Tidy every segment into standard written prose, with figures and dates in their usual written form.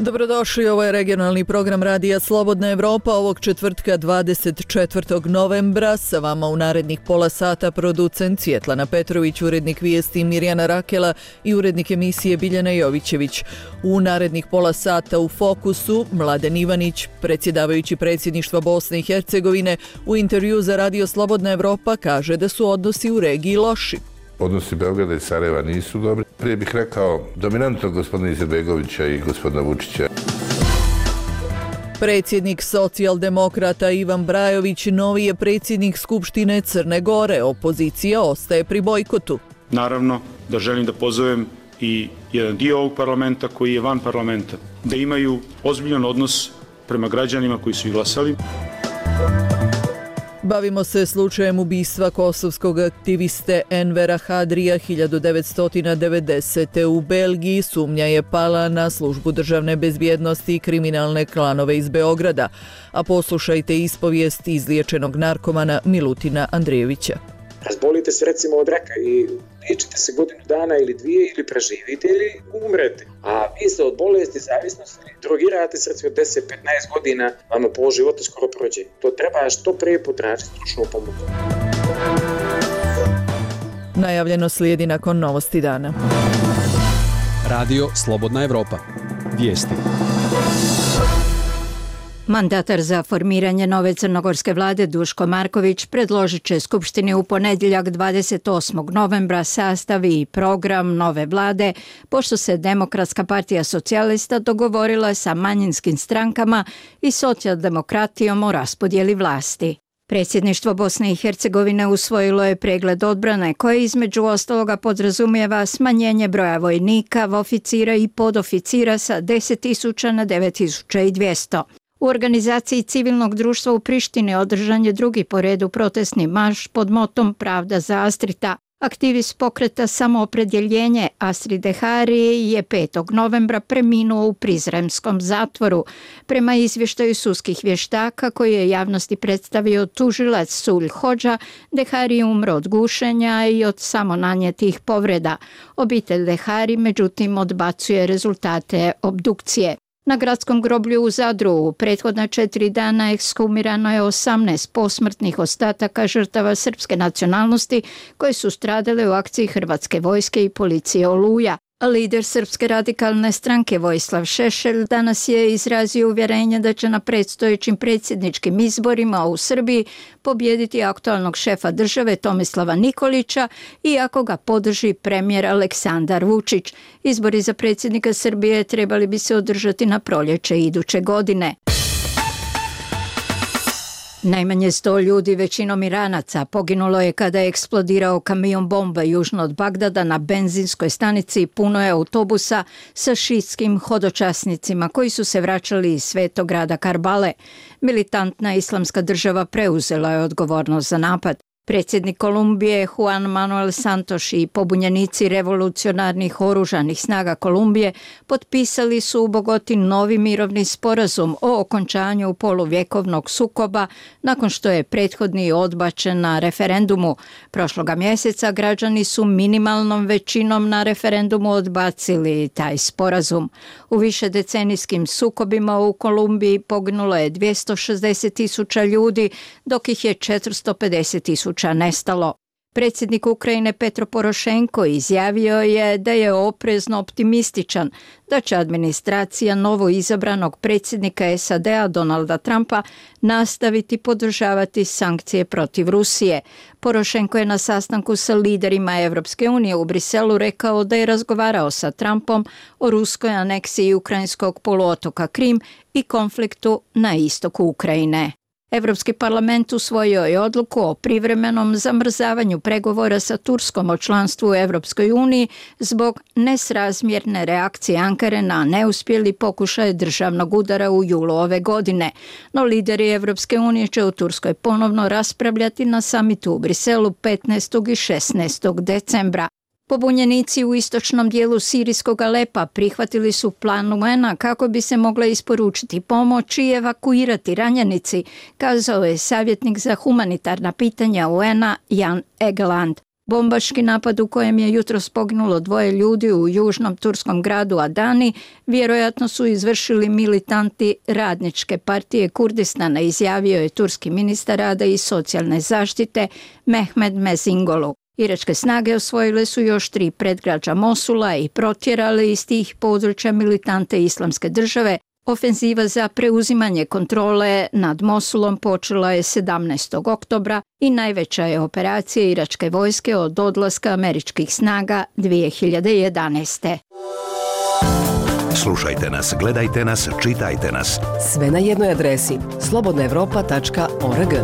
Dobrodošli, ovo je regionalni program Radija Slobodna Evropa ovog četvrtka 24. novembra. Sa vama u narednih pola sata producent Svjetlana Petrović, urednik vijesti Mirjana Rakela i urednik emisije Biljana Jovićević. U narednih pola sata u fokusu Mladen Ivanić, predsjedavajući predsjedništva Bosne i Hercegovine, u intervju za Radio Slobodna Evropa kaže da su odnosi u regiji loši. Odnosi Beograda i Sarajeva nisu dobri. Prije bih rekao dominantno gospodina Izetbegovića i gospodina Vučića. Predsjednik socijaldemokrata Ivan Brajović novi je predsjednik Skupštine Crne Gore. Opozicija ostaje pri bojkotu. Naravno da želim da pozovem i jedan dio ovog parlamenta koji je van parlamenta, da imaju ozbiljan odnos prema građanima koji su ih glasali. Bavimo se slučajem ubistva kosovskog aktiviste Envera Hadrija 1990. u Belgiji. Sumnja je pala na službu državne bezbjednosti i kriminalne klanove iz Beograda. A poslušajte ispovijest izliječenog narkomana Milutina Andrijevića. Razbolite se recimo od raka i liječite se godinu dana ili dvije ili preživite ili umrete. A vi se od bolesti, zavisnosti, drogirate se recimo 10-15 godina, vama pol života skoro prođe. To treba što prije potražiti stručnu pomoć. Najavljeno slijedi nakon novosti dana. Radio Slobodna Evropa. Vijesti. Mandatar za formiranje nove crnogorske vlade Duško Marković predložit će Skupštini u ponedjeljak 28. novembra sastav i program nove vlade, pošto se Demokratska partija socijalista dogovorila sa manjinskim strankama i socijaldemokratijom o raspodjeli vlasti. Predsjedništvo Bosne i Hercegovine usvojilo je pregled odbrane koje između ostaloga podrazumijeva smanjenje broja vojnika, oficira i podoficira sa 10.000 na 9.200. U organizaciji civilnog društva u Prištini održan je drugi po redu protestni marš pod motom Pravda za Astrita. Aktivist pokreta Samoopredjeljenje Astrid Dehari je 5. novembra preminuo u prizremskom zatvoru. Prema izvještaju sudskih vještaka koji je javnosti predstavio tužilac Sulj Hodža, Dehari je umro od gušenja i od samonanijetih povreda. Obitelj Dehari međutim odbacuje rezultate obdukcije. Na gradskom groblju u Zadru u prethodna 4 dana ekshumirano je 18 posmrtnih ostataka žrtava srpske nacionalnosti koje su stradale u akciji Hrvatske vojske i policije Oluja. Lider Srpske radikalne stranke Vojislav Šešelj danas je izrazio uvjerenje da će na predstojećim predsjedničkim izborima u Srbiji pobijediti aktualnog šefa države Tomislava Nikolića, iako ga podrži premijer Aleksandar Vučić. Izbori za predsjednika Srbije trebali bi se održati na proljeće iduće godine. Najmanje 100 ljudi, većinom Iranaca, poginulo je kada je eksplodirao kamion bomba južno od Bagdada na benzinskoj stanici. Puno je autobusa sa šiitskim hodočasnicima koji su se vraćali iz svetog grada Karbale. Militantna islamska država preuzela je odgovornost za napad. Predsjednik Kolumbije Juan Manuel Santos i pobunjenici revolucionarnih oružanih snaga Kolumbije potpisali su u Bogoti novi mirovni sporazum o okončanju poluvjekovnog sukoba nakon što je prethodni odbačen na referendumu. Prošloga mjeseca građani su minimalnom većinom na referendumu odbacili taj sporazum. U višedecenijskim sukobima u Kolumbiji poginulo je 260.000 ljudi, dok ih je 450.000 nestalo. Predsjednik Ukrajine Petro Porošenko izjavio je da je oprezno optimističan da će administracija novo izabranog predsjednika SAD-a Donalda Trumpa nastaviti podržavati sankcije protiv Rusije. Porošenko je na sastanku sa liderima Europske unije u Briselu rekao da je razgovarao sa Trumpom o ruskoj aneksiji ukrajinskog poluotoka Krim i konfliktu na istoku Ukrajine. Europski parlament usvojio je odluku o privremenom zamrzavanju pregovora sa Turskom o članstvu u Europskoj uniji zbog nesrazmjerne reakcije Ankare na neuspjeli pokušaj državnog udara u julu ove godine. No lideri Europske unije će u Turskoj ponovno raspravljati na samitu u Briselu 15. i 16. decembra. Pobunjenici u istočnom dijelu sirijskog Alepa prihvatili su plan UN-a kako bi se mogla isporučiti pomoć i evakuirati ranjenici, kazao je savjetnik za humanitarna pitanja UN-a Jan Egeland. Bombaški napad u kojem je jutros poginulo 2 ljudi u južnom turskom gradu Adani vjerojatno su izvršili militanti Radničke partije Kurdistana, izjavio je turski ministar rada i socijalne zaštite Mehmed Mezingolu. Iračke snage osvojile su još 3 predgrađa Mosula i protjerale iz tih područja militante Islamske države. Ofenziva za preuzimanje kontrole nad Mosulom počela je 17. oktobra i najveća je operacija iračke vojske od odlaska američkih snaga 2011. Slušajte nas, gledajte nas, čitajte nas. Sve na jednoj adresi slobodnaevropa.org.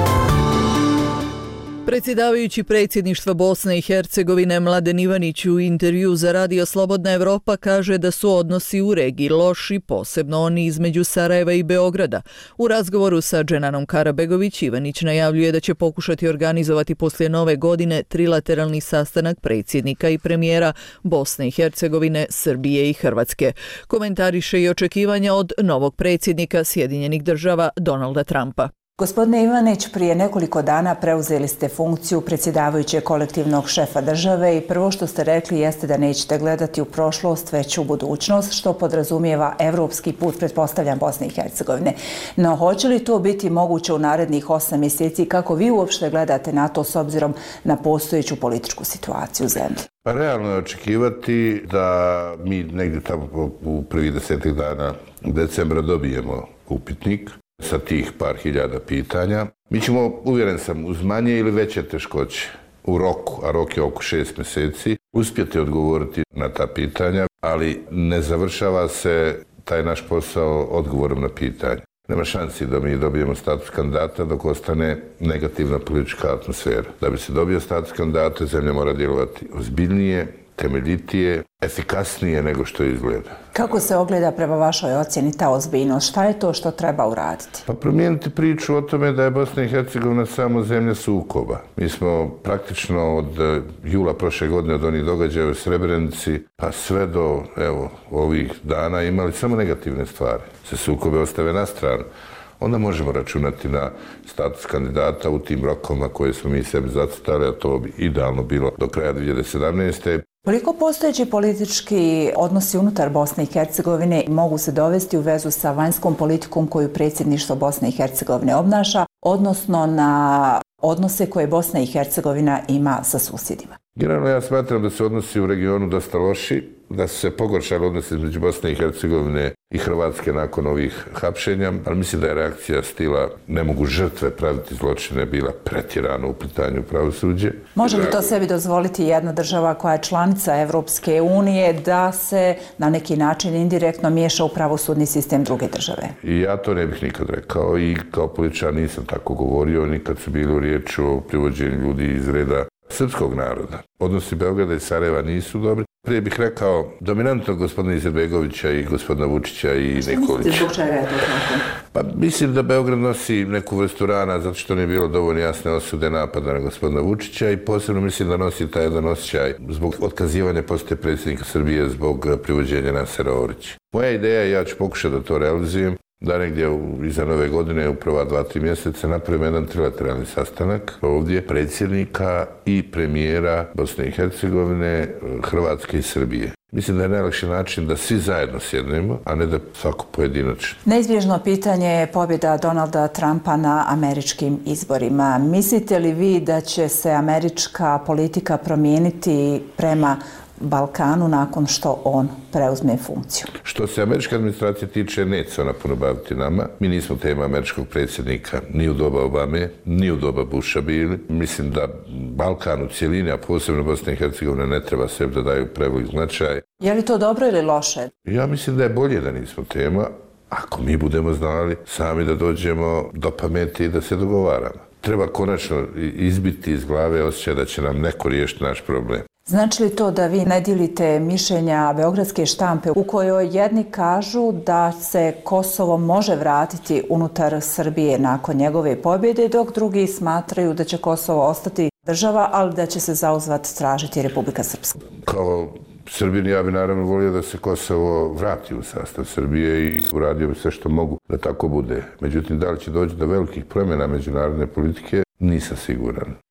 Predsjedavajući predsjedništva Bosne i Hercegovine Mladen Ivanić u intervju za Radio Slobodna Evropa kaže da su odnosi u regiji loši, posebno oni između Sarajeva i Beograda. U razgovoru sa Dženanom Karabegović Ivanić najavljuje da će pokušati organizovati poslije nove godine trilateralni sastanak predsjednika i premijera Bosne i Hercegovine, Srbije i Hrvatske. Komentariše i očekivanja od novog predsjednika Sjedinjenih Država Donalda Trumpa. Gospodine Ivanić, prije nekoliko dana preuzeli ste funkciju predsjedavajućeg kolektivnog šefa države i prvo što ste rekli jeste da nećete gledati u prošlost, već u budućnost, što podrazumijeva evropski put, pretpostavljam, Bosne i Hercegovine. No, hoće li to biti moguće u narednih 8 mjeseci? Kako vi uopšte gledate na to s obzirom na postojeću političku situaciju u zemlji? Pa realno je očekivati da mi negdje tamo u prvih 10 dana decembra dobijemo upitnik sa tih par hiljada pitanja. Mi ćemo, uvjeren sam, uz manje ili veće teškoće u roku, a rok je oko 6 mjeseci, uspjeti odgovoriti na ta pitanja, ali ne završava se taj naš posao odgovorom na pitanje. Nema šansi da mi dobijemo status kandidata dok ostane negativna politička atmosfera. Da bi se dobio status kandidata, zemlja mora djelovati ozbiljnije, temeljitije, efikasnije nego što izgleda. Kako se ogleda prema vašoj ocjeni ta ozbiljnost? Šta je to što treba uraditi? Pa promijeniti priču o tome da je Bosna i Hercegovina samo zemlja sukoba. Mi smo praktično od jula prošle godine, od onih događaja u Srebrenici, pa sve do ovih dana imali samo negativne stvari. Se sukobe ostave na stranu. Onda možemo računati na status kandidata u tim rokovima koje smo mi sebi zacrtali, a to bi idealno bilo do kraja 2017. Koliko postojeći politički odnosi unutar Bosne i Hercegovine mogu se dovesti u vezu sa vanjskom politikom koju predsjedništvo Bosne i Hercegovine obnaša, odnosno na odnose koje Bosna i Hercegovina ima sa susjedima? Generalno ja smatram da su odnosi u regionu dosta loši, da su se pogoršali odnosi između Bosne i Hercegovine i Hrvatske nakon ovih hapšenja, ali mislim da je reakcija stila ne mogu žrtve praviti zločine bila pretjerano uplitanju u pravosuđe. Može li to sebi dozvoliti jedna država koja je članica Evropske unije da se na neki način indirektno miješa u pravosudni sistem druge države? I ja to ne bih nikad rekao i kao političar nisam tako govorio, nikad su bili u riječi o privođenju ljudi iz reda srpskog naroda. Odnosi Beograda i Sarajeva nisu dobri. Prije bih rekao dominantno gospodina Izetbegovića i gospodina Vučića i Nikolića. Zbog čega je to tako? Pa mislim da Beograd nosi neku vrstu rana zato što nije bilo dovoljno jasne osude napada na gospodina Vučića i posebno mislim da nosi taj jedan osjećaj zbog otkazivanja posjete predsjednika Srbije zbog privođenja Nasera Orića. Moja ideja je, ja ću pokušati da to realizujem, da negdje iza nove godine u prva 2-3 mjeseca napravimo jedan trilateralni sastanak ovdje predsjednika i premijera Bosne i Hercegovine, Hrvatske i Srbije. Mislim da je najlakši način da svi zajedno sjednemo, a ne da svako pojedinačno. Neizbježno pitanje je pobjeda Donalda Trumpa na američkim izborima. Mislite li vi da će se američka politika promijeniti prema Balkanu nakon što on preuzme funkciju? Što se američke administracije tiče, neće se ona puno baviti nama. Mi nismo tema američkog predsjednika ni u doba Obame, ni u doba Busha bili. Mislim da Balkan u cijelini, a posebno Bosna i Hercegovina, ne treba sebi da daju prevelik značaj. Je li to dobro ili loše? Ja mislim da je bolje da nismo tema, ako mi budemo znali sami da dođemo do pameti i da se dogovaramo. Treba konačno izbiti iz glave osjećaj da će nam neko riješiti naš problem. Znači li to da vi ne dijelite mišljenja beogradske štampe u kojoj jedni kažu da se Kosovo može vratiti unutar Srbije nakon njegove pobjede, dok drugi smatraju da će Kosovo ostati država, ali da će se zauzvrat tražiti Republika Srpska? Kao Srbin ja bi naravno volio da se Kosovo vrati u sastav Srbije i uradio bi sve što mogu da tako bude. Međutim, da li će doći do velikih promjena međunarodne politike, nisam siguran.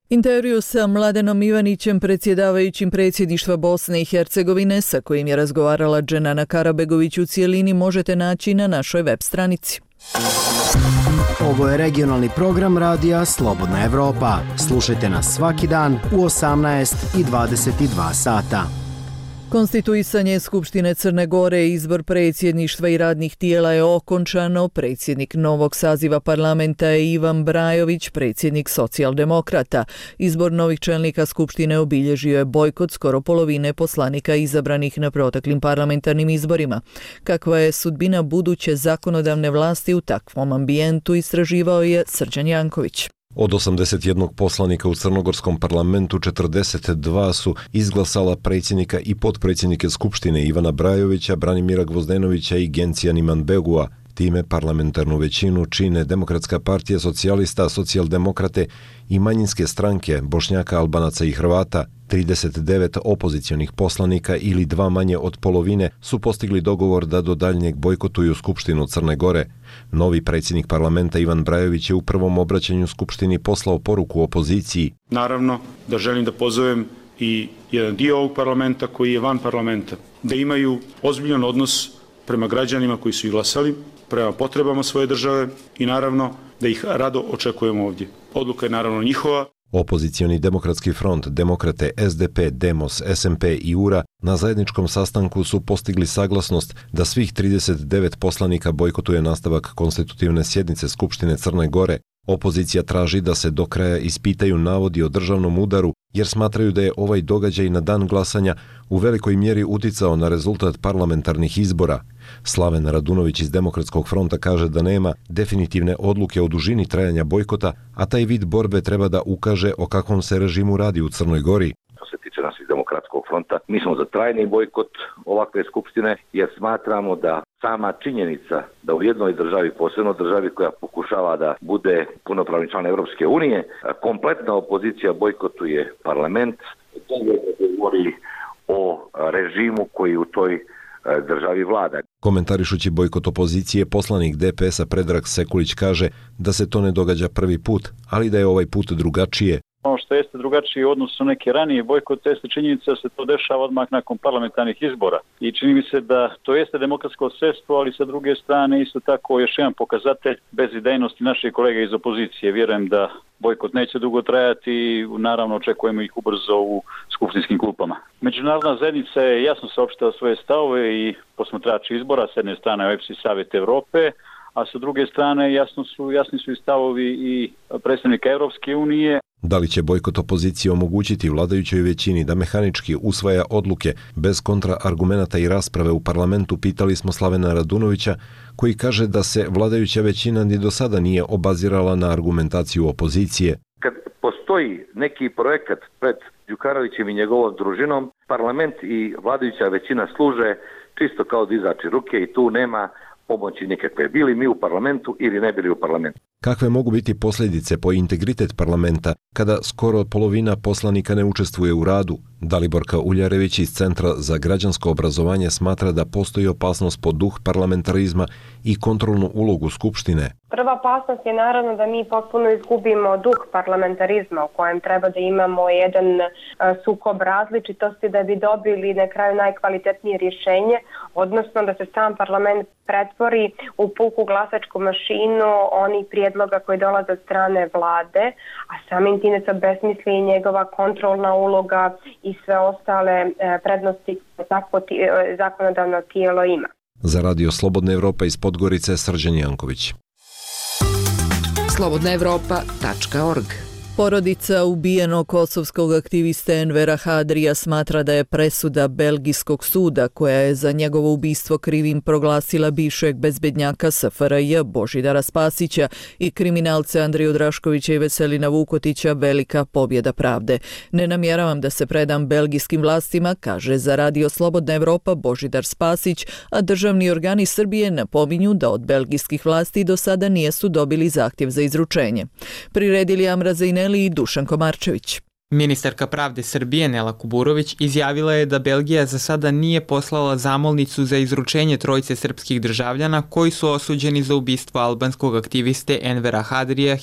Intervju sa Mladenom Ivanićem, predsjedavajućim predsjedništva Bosne i Hercegovine, sa kojim je razgovarala Dženana Karabegović u cijelini, možete naći na našoj web stranici. Ovo je regionalni program radija Slobodna Evropa. Slušajte nas svaki dan u 18 i 22 sata. Konstituisanje Skupštine Crne Gore i izbor predsjedništva i radnih tijela je okončano. Predsjednik novog saziva parlamenta je Ivan Brajović, predsjednik socijaldemokrata. Izbor novih čelnika Skupštine obilježio je bojkot skoro polovine poslanika izabranih na proteklim parlamentarnim izborima. Kakva je sudbina buduće zakonodavne vlasti u takvom ambijentu, istraživao je Srđan Janković. Od 81 poslanika u crnogorskom parlamentu 42 su izglasala predsjednika i potpredsjednike Skupštine Ivana Brajovića, Branimira Gvozdenovića i Gencijan Imanbegua. Time parlamentarnu većinu čine Demokratska partija socijalista, socijaldemokrate i manjinske stranke Bošnjaka, Albanaca i Hrvata. 39 opozicionih poslanika ili dva manje od polovine su postigli dogovor da do daljnjeg bojkotuju Skupštinu Crne Gore. Novi predsjednik parlamenta Ivan Brajović je u prvom obraćanju Skupštini poslao poruku opoziciji. Naravno da želim da pozovem i jedan dio ovog parlamenta koji je van parlamenta, da imaju ozbiljan odnos prema građanima koji su ih glasali, prema potrebama svoje države i naravno da ih rado očekujemo ovdje. Odluka je naravno njihova. Opozicioni demokratski front, demokrate, SDP, Demos, SMP i URA na zajedničkom sastanku su postigli saglasnost da svih 39 poslanika bojkotuje nastavak konstitutivne sjednice Skupštine Crne Gore. Opozicija traži da se do kraja ispitaju navodi o državnom udaru jer smatraju da je ovaj događaj na dan glasanja u velikoj mjeri uticao na rezultat parlamentarnih izbora. Slaven Radunović iz Demokratskog fronta kaže da nema definitivne odluke o dužini trajanja bojkota, a taj vid borbe treba da ukaže o kakvom se režimu radi u Crnoj Gori. Što se tiče nas iz Demokratskog fronta, mi smo za trajni bojkot ovakve skupštine jer smatramo da sama činjenica da u jednoj državi, posebno državi koja pokušava da bude punopravni član Europske unije, kompletna opozicija bojkotuje parlament, to govori o režimu koji u toj državi vlada. Komentarišući bojkot opozicije, poslanik DPS-a Predrag Sekulić kaže da se to ne događa prvi put, ali da je ovaj put drugačije. Ono što jeste drugačije u odnosu na neke ranije bojkote jeste činjenica da se to dešava odmah nakon parlamentarnih izbora. I čini mi se da to jeste demokratsko sredstvo, ali sa druge strane isto tako još jedan pokazatelj bezidejnosti naših kolega iz opozicije. Vjerujem da bojkot neće dugo trajati i naravno očekujemo ih ubrzo u skupštinskim klupama. Međunarodna zajednica je jasno saopštila svoje stavove i posmatrači izbora, s jedne strane OEBS i Savjet Evrope, a sa druge strane jasni su i stavovi i predstavnika Europske unije. Da li će bojkot opozicije omogućiti vladajućoj većini da mehanički usvaja odluke bez kontraargumenata i rasprave u parlamentu, pitali smo Slavena Radunovića, koji kaže da se vladajuća većina ni do sada nije obazirala na argumentaciju opozicije. Kad postoji neki projekat pred Đukanovićem i njegovom družinom, parlament i vladajuća većina služe čisto kao dizači ruke i tu nema pomoći nikakve, bili mi u parlamentu ili ne bili u parlamentu. Kakve mogu biti posljedice po integritet parlamenta kada skoro polovina poslanika ne učestvuje u radu? Daliborka Uljarević iz Centra za građansko obrazovanje smatra da postoji opasnost po duh parlamentarizma i kontrolnu ulogu Skupštine. Prva opasnost je naravno da mi potpuno izgubimo duh parlamentarizma u kojem treba da imamo jedan sukob različitosti da bi dobili na kraju najkvalitetnije rješenje, odnosno da se sam parlament pretvori u puku glasačku mašinu onih prijedloga koji dolaze od strane vlade, a samim time se obesmisli i njegova kontrolna uloga i sve ostale prednosti takvo zakonodavno tijelo ima. Za Radio Slobodna Evropa iz Podgorice, Srđan Janković. slobodnaevropa.org. Porodica ubijenog kosovskog aktiviste Envera Hadrija smatra da je presuda belgijskog suda, koja je za njegovo ubistvo krivim proglasila bivšeg bezbednjaka SFRJ Božidara Spasića i kriminalce Andriju Draškovića i Veselina Vukotića, velika pobjeda pravde. Ne namjeravam da se predam belgijskim vlastima, kaže za Radio Slobodna Evropa Božidar Spasić, a državni organi Srbije napominju da od belgijskih vlasti do sada nijesu dobili zahtjev za izručenje. Priredili Amra Zejneli i Dušan Komarčević. Ministarka pravde Srbije Nela Kuburović izjavila je da Belgija za sada nije poslala zamolnicu za izručenje trojice srpskih državljana koji su osuđeni za ubistvo albanskog aktiviste Envera Hadrija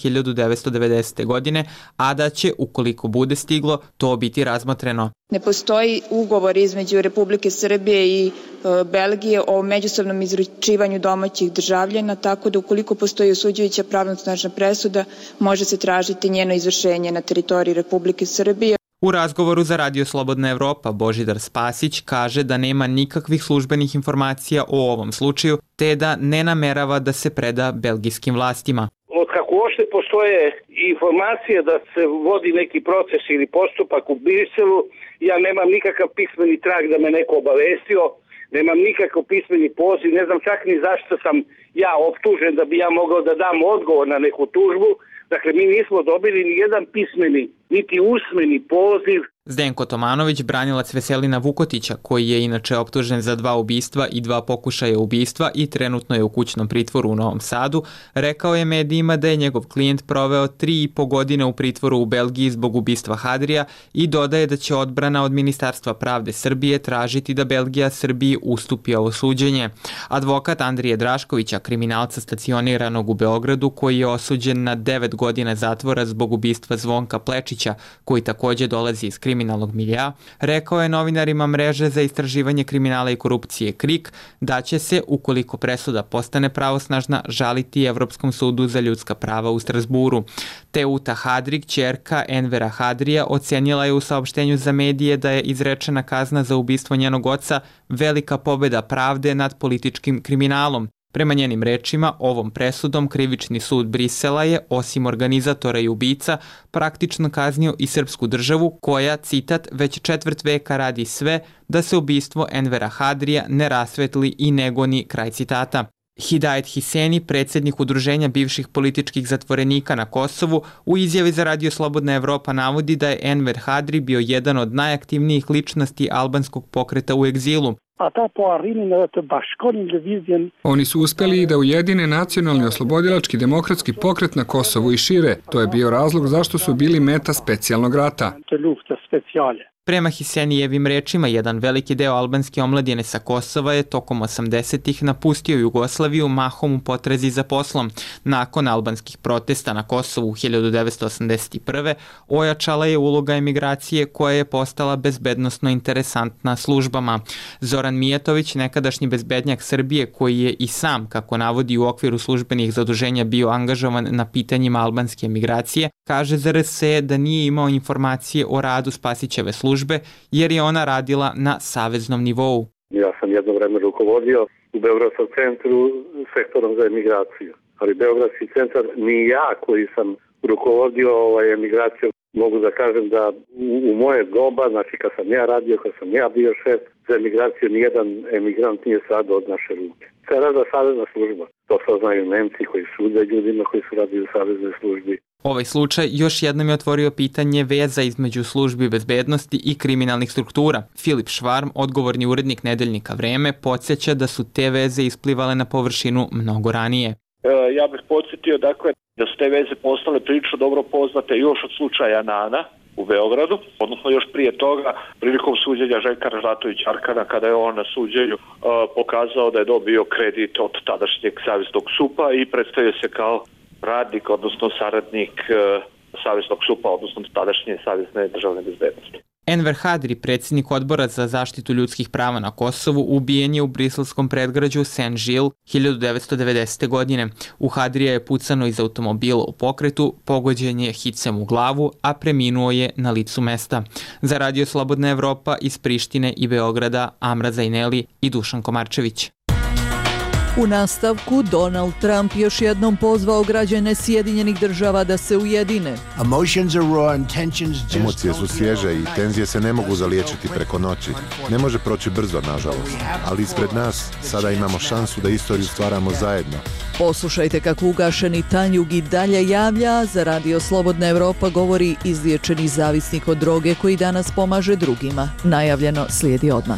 1990. godine, a da će, ukoliko bude stiglo, to biti razmotreno. Ne postoji ugovor između Republike Srbije i Belgije o međusobnom izručivanju domaćih državljana, tako da ukoliko postoji osuđujuća pravnosnažna presuda, može se tražiti njeno izvršenje na teritoriji Republike Srbije. U razgovoru za Radio Slobodna Evropa Božidar Spasić kaže da nema nikakvih službenih informacija o ovom slučaju, te da ne namerava da se preda belgijskim vlastima. Otkako uopšte postoje informacije da se vodi neki proces ili postupak u Briselu, ja nemam nikakav pismeni trag da me neko obavestio, nemam nikakav pismeni poziv, ne znam čak ni zašto sam ja optužen da bi ja mogao da dam odgovor na neku tužbu. Dakle, mi nismo dobili ni jedan pismeni, niti usmeni poziv. Zdenko Tomanović, branilac Veselina Vukotića, koji je inače optužen za 2 ubistva i 2 pokušaja ubistva i trenutno je u kućnom pritvoru u Novom Sadu, rekao je medijima da je njegov klijent proveo 3,5 godine u pritvoru u Belgiji zbog ubistva Hadrija i dodaje da će odbrana od Ministarstva pravde Srbije tražiti da Belgija Srbiji ustupi ovo suđenje. Advokat Andrije Draškovića, kriminalca stacioniranog u Beogradu, koji je osuđen na 9 godina zatvora zbog ubistva Zvonka Plečića, koji takođe dolazi iz kriminalnog miljea, rekao je novinarima mreže za istraživanje kriminala i korupcije KRIK da će se, ukoliko presuda postane pravosnažna, žaliti Evropskom sudu za ljudska prava u Strasburu. Teuta Hadrik, ćerka Envera Hadrija, ocenila je u saopštenju za medije da je izrečena kazna za ubistvo njenog oca velika pobeda pravde nad političkim kriminalom. Prema njenim rečima, ovom presudom Krivični sud Brisela je, osim organizatora i ubica, praktično kaznio i srpsku državu koja, citat, već 1/4 veka radi sve da se ubistvo Envera Hadrija ne rasvetli i ne goni, kraj citata. Hidajet Hiseni, predsjednik udruženja bivših političkih zatvorenika na Kosovu, u izjavi za Radio Slobodna Evropa navodi da je Enver Hadri bio jedan od najaktivnijih ličnosti albanskog pokreta u egzilu. Oni su uspeli da ujedine nacionalni oslobodilački demokratski pokret na Kosovu i šire. To je bio razlog zašto su bili meta specijalnog rata. Prema Hisenijevim rečima, jedan veliki deo albanske omladine sa Kosova je tokom 80-ih napustio Jugoslaviju mahom u potrazi za poslom. Nakon albanskih protesta na Kosovu 1981. ojačala je uloga emigracije koja je postala bezbednosno interesantna službama. Zoran Mijatović, nekadašnji bezbednjak Srbije, koji je i sam, kako navodi, u okviru službenih zaduženja bio angažovan na pitanjima albanske emigracije, kaže za RS da nije imao informacije o radu Spasićeve službe jer je ona radila na saveznom nivou. Ja sam jedno vreme rukovodio u Beogradskom centru sektorom za emigraciju, ali Beogradski centar ni ja koji sam rukovodio emigraciju, mogu da kažem da u moje doba, znači kad sam ja radio, kad sam ja bio šef za emigraciju, nijedan emigrant nije stradao od naše ruke. To je rada savezna služba. To saznaju Nemci koji sude ljudima koji su radili u saveznoj službi. Ovaj slučaj još jednom je otvorio pitanje veza između službi bezbednosti i kriminalnih struktura. Filip Švarm, odgovorni urednik nedeljnika Vreme, podsjeća da su te veze isplivale na površinu mnogo ranije. Ja bih podsjetio dakle da su te veze postale prilično dobro poznate još od slučaja Nana u Beogradu, odnosno još prije toga prilikom suđenja Željka Ražnatovića Arkana, kada je on na suđenju pokazao da je dobio kredit od tadašnjeg saveznog SUP-a i predstavio se kao radnik, odnosno saradnik saveznog SUP-a, odnosno tadašnje savezne državne bezbednosti. Enver Hadri, predsjednik odbora za zaštitu ljudskih prava na Kosovu, ubijen je u briselskom predgrađu Saint-Gilles 1990. godine. U Hadrija je pucano iz automobila u pokretu, pogođen je hicem u glavu, a preminuo je na licu mesta. Za Radio Slobodna Evropa iz Prištine i Beograda, Amra Zajneli i Dušan Komarčević. U nastavku, Donald Trump još jednom pozvao građane Sjedinjenih Država da se ujedine. Emocije su svježe i tenzije se ne mogu zaliječiti preko noći. Ne može proći brzo, nažalost. Ali ispred nas sada imamo šansu da istoriju stvaramo zajedno. Poslušajte kako ugašeni Tanjug i dalje javlja. Za Radio Slobodna Evropa govori izliječeni zavisnik od droge koji danas pomaže drugima. Najavljeno slijedi odmah.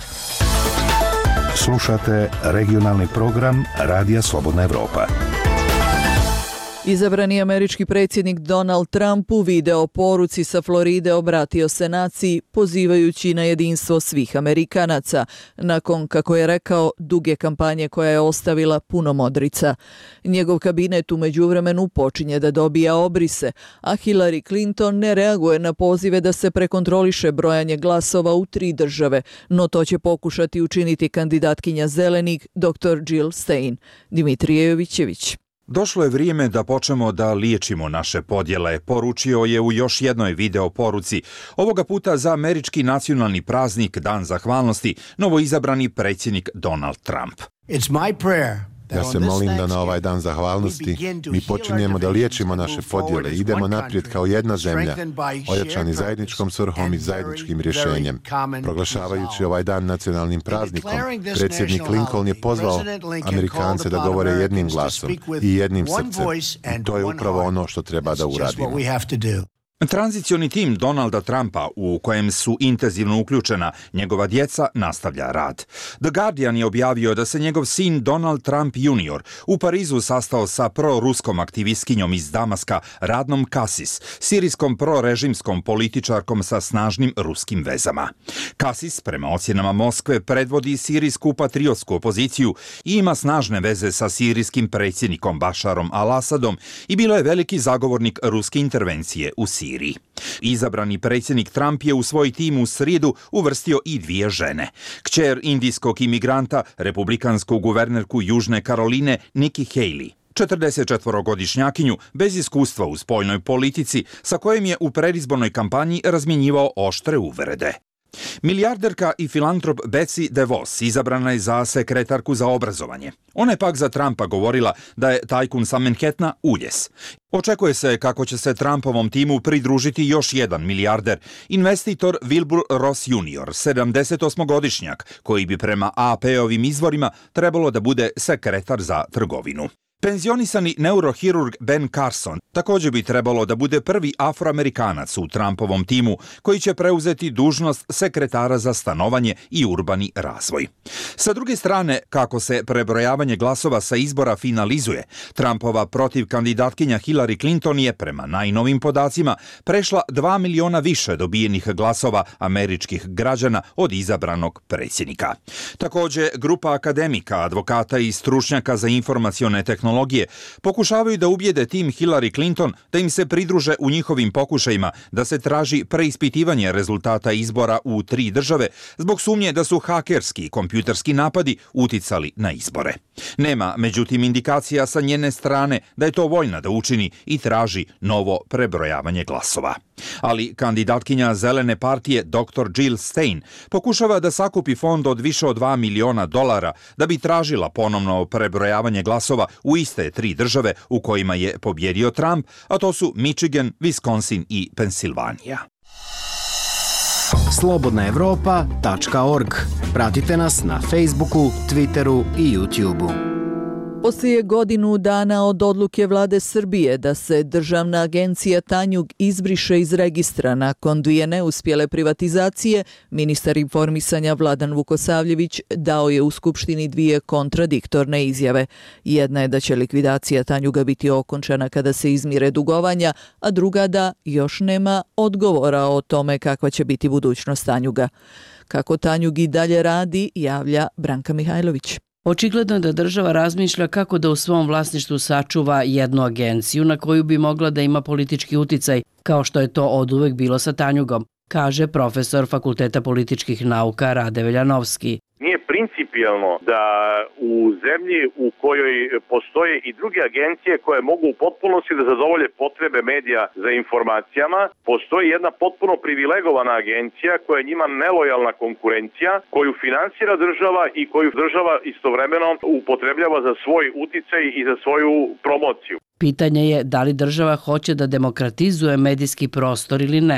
Slušate regionalni program Radija Slobodna Evropa. Izabrani američki predsjednik Donald Trump u video poruci sa Floride obratio se naciji pozivajući na jedinstvo svih Amerikanaca, nakon, kako je rekao, duge kampanje koja je ostavila puno modrica. Njegov kabinet u međuvremenu počinje da dobija obrise, a Hillary Clinton ne reaguje na pozive da se prekontroliše brojanje glasova u 3 države, no to će pokušati učiniti kandidatkinja Zelenih dr. Jill Stein. Dimitrije Jovićević. Došlo je vrijeme da počnemo da liječimo naše podjele, poručio je u još jednoj video poruci, ovoga puta za američki nacionalni praznik Dan zahvalnosti, novoizabrani predsjednik Donald Trump. It's my prayer. Ja se molim da na ovaj dan zahvalnosti mi počinjemo da liječimo naše podjele i idemo naprijed kao jedna zemlja, ojačani zajedničkom svrhom i zajedničkim rješenjem. Proglašavajući ovaj dan nacionalnim praznikom, predsjednik Lincoln je pozvao Amerikance da govore jednim glasom i jednim srcem. I to je upravo ono što treba da uradimo. Tranzicioni tim Donalda Trumpa, u kojem su intenzivno uključena njegova djeca, nastavlja rad. The Guardian je objavio da se njegov sin Donald Trump Jr. u Parizu sastao sa proruskom aktivistkinjom iz Damaska Radnom Kasis, sirijskom prorežimskom političarkom sa snažnim ruskim vezama. Kasis, prema ocjenama Moskve, predvodi sirijsku patriotsku opoziciju i ima snažne veze sa sirijskim predsjednikom Bašarom al-Asadom i bilo je veliki zagovornik ruske intervencije u Siriji. Izabrani predsjednik Trump je u svoj tim u srijedu uvrstio i 2 žene. Kćer indijskog imigranta, republikansku guvernerku Južne Karoline Nikki Haley. 44-godišnjakinju bez iskustva u spoljnoj politici sa kojim je u predizbornoj kampanji razmjenjivao oštre uvrede. Milijarderka i filantrop Betsy DeVos izabrana je za sekretarku za obrazovanje. Ona je pak za Trumpa govorila da je tajkun sa Manhattana uljes. Očekuje se kako će se Trumpovom timu pridružiti još jedan milijarder, investitor Wilbur Ross Jr., 78-godišnjak, koji bi prema AP-ovim izvorima trebalo da bude sekretar za trgovinu. Penzionisani neurohirurg Ben Carson također bi trebalo da bude prvi Afroamerikanac u Trumpovom timu koji će preuzeti dužnost sekretara za stanovanje i urbani razvoj. Sa druge strane, kako se prebrojavanje glasova sa izbora finalizuje, Trumpova protiv kandidatkinja Hillary Clinton je prema najnovim podacima prešla 2 miliona više dobijenih glasova američkih građana od izabranog predsjednika. Također, grupa akademika, advokata i stručnjaka za informacione tehnologije pokušavaju da ubijede tim Hillary Clinton da im se pridruže u njihovim pokušajima da se traži preispitivanje rezultata izbora u 3 države zbog sumnje da su hakerski i kompjuterski napadi uticali na izbore. Nema, međutim, indikacija sa njene strane da je to voljna da učini i traži novo prebrojavanje glasova. Ali kandidatkinja Zelene partije dr. Jill Stein pokušava da sakupi fond od više od $2 miliona da bi tražila ponovno prebrojavanje glasova u iste 3 države u kojima je pobjedio Trump, a to su Michigan, Wisconsin i Pensilvanija. slobodnaevropa.org. Pratite nas na Facebooku, Twitteru i YouTubeu. Poslije godinu dana od odluke vlade Srbije da se državna agencija Tanjug izbriše iz registra nakon 2 neuspjele privatizacije, ministar informisanja Vladan Vukosavljević dao je u Skupštini 2 kontradiktorne izjave. Jedna je da će likvidacija Tanjuga biti okončana kada se izmire dugovanja, a druga da još nema odgovora o tome kakva će biti budućnost Tanjuga. Kako Tanjug i dalje radi, javlja Branka Mihajlović. Očigledno je da država razmišlja kako da u svom vlasništvu sačuva jednu agenciju na koju bi mogla da ima politički uticaj, kao što je to oduvek bilo sa Tanjugom, kaže profesor Fakulteta političkih nauka Rade Veljanovski. Nije principijelno da u zemlji u kojoj postoje i druge agencije koje mogu u potpunosti da zadovolje potrebe medija za informacijama, postoji jedna potpuno privilegovana agencija koja je njima nelojalna konkurencija, koju finansira država i koju država istovremeno upotrebljava za svoj uticaj i za svoju promociju. Pitanje je da li država hoće da demokratizuje medijski prostor ili ne.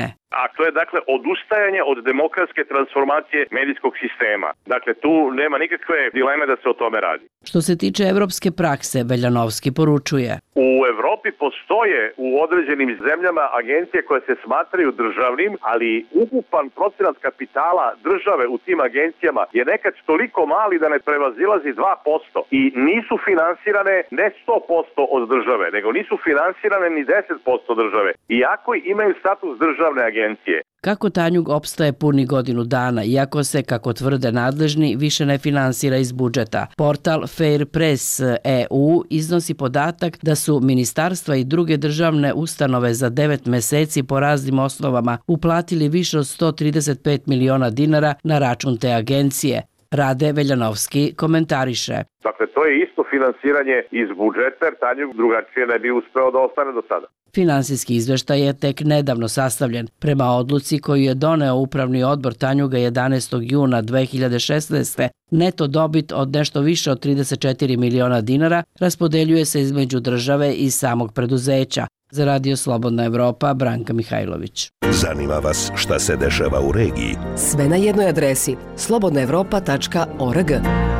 A to je dakle odustajanje od demokratske transformacije medijskog sistema. Dakle, tu nema nikakve dileme da se o tome radi. Što se tiče evropske prakse, Veljanovski poručuje. U Evropi postoje u određenim zemljama agencije koje se smatraju državnim, ali ukupan procenat kapitala države u tim agencijama je nekad toliko mali da ne prevazilazi 2% i nisu finansirane ne 100% od države, nego nisu finansirane ni 10% države, iako imaju status državne agencije. Kako Tanjug opstaje puni godinu dana, iako se, kako tvrde nadležni, više ne finansira iz budžeta. Portal Fair Press EU iznosi podatak da su ministarstva i druge državne ustanove za 9 meseci po raznim osnovama uplatili više od 135 miliona dinara na račun te agencije. Rade Veljanovski komentariše. Dakle, to je isto finansiranje iz budžeta, jer Tanjug drugačije ne bi uspeo da ostane do sada. Finansijski izveštaj je tek nedavno sastavljen. Prema odluci koju je doneo Upravni odbor Tanjuga 11. juna 2016. neto dobit od nešto više od 34 miliona dinara raspodeljuje se između države i samog preduzeća. Za Radio Slobodna Evropa, Branka Mihajlović. Zanima vas šta se dešava u regiji? Sve na jednoj adresi slobodnaevropa.org.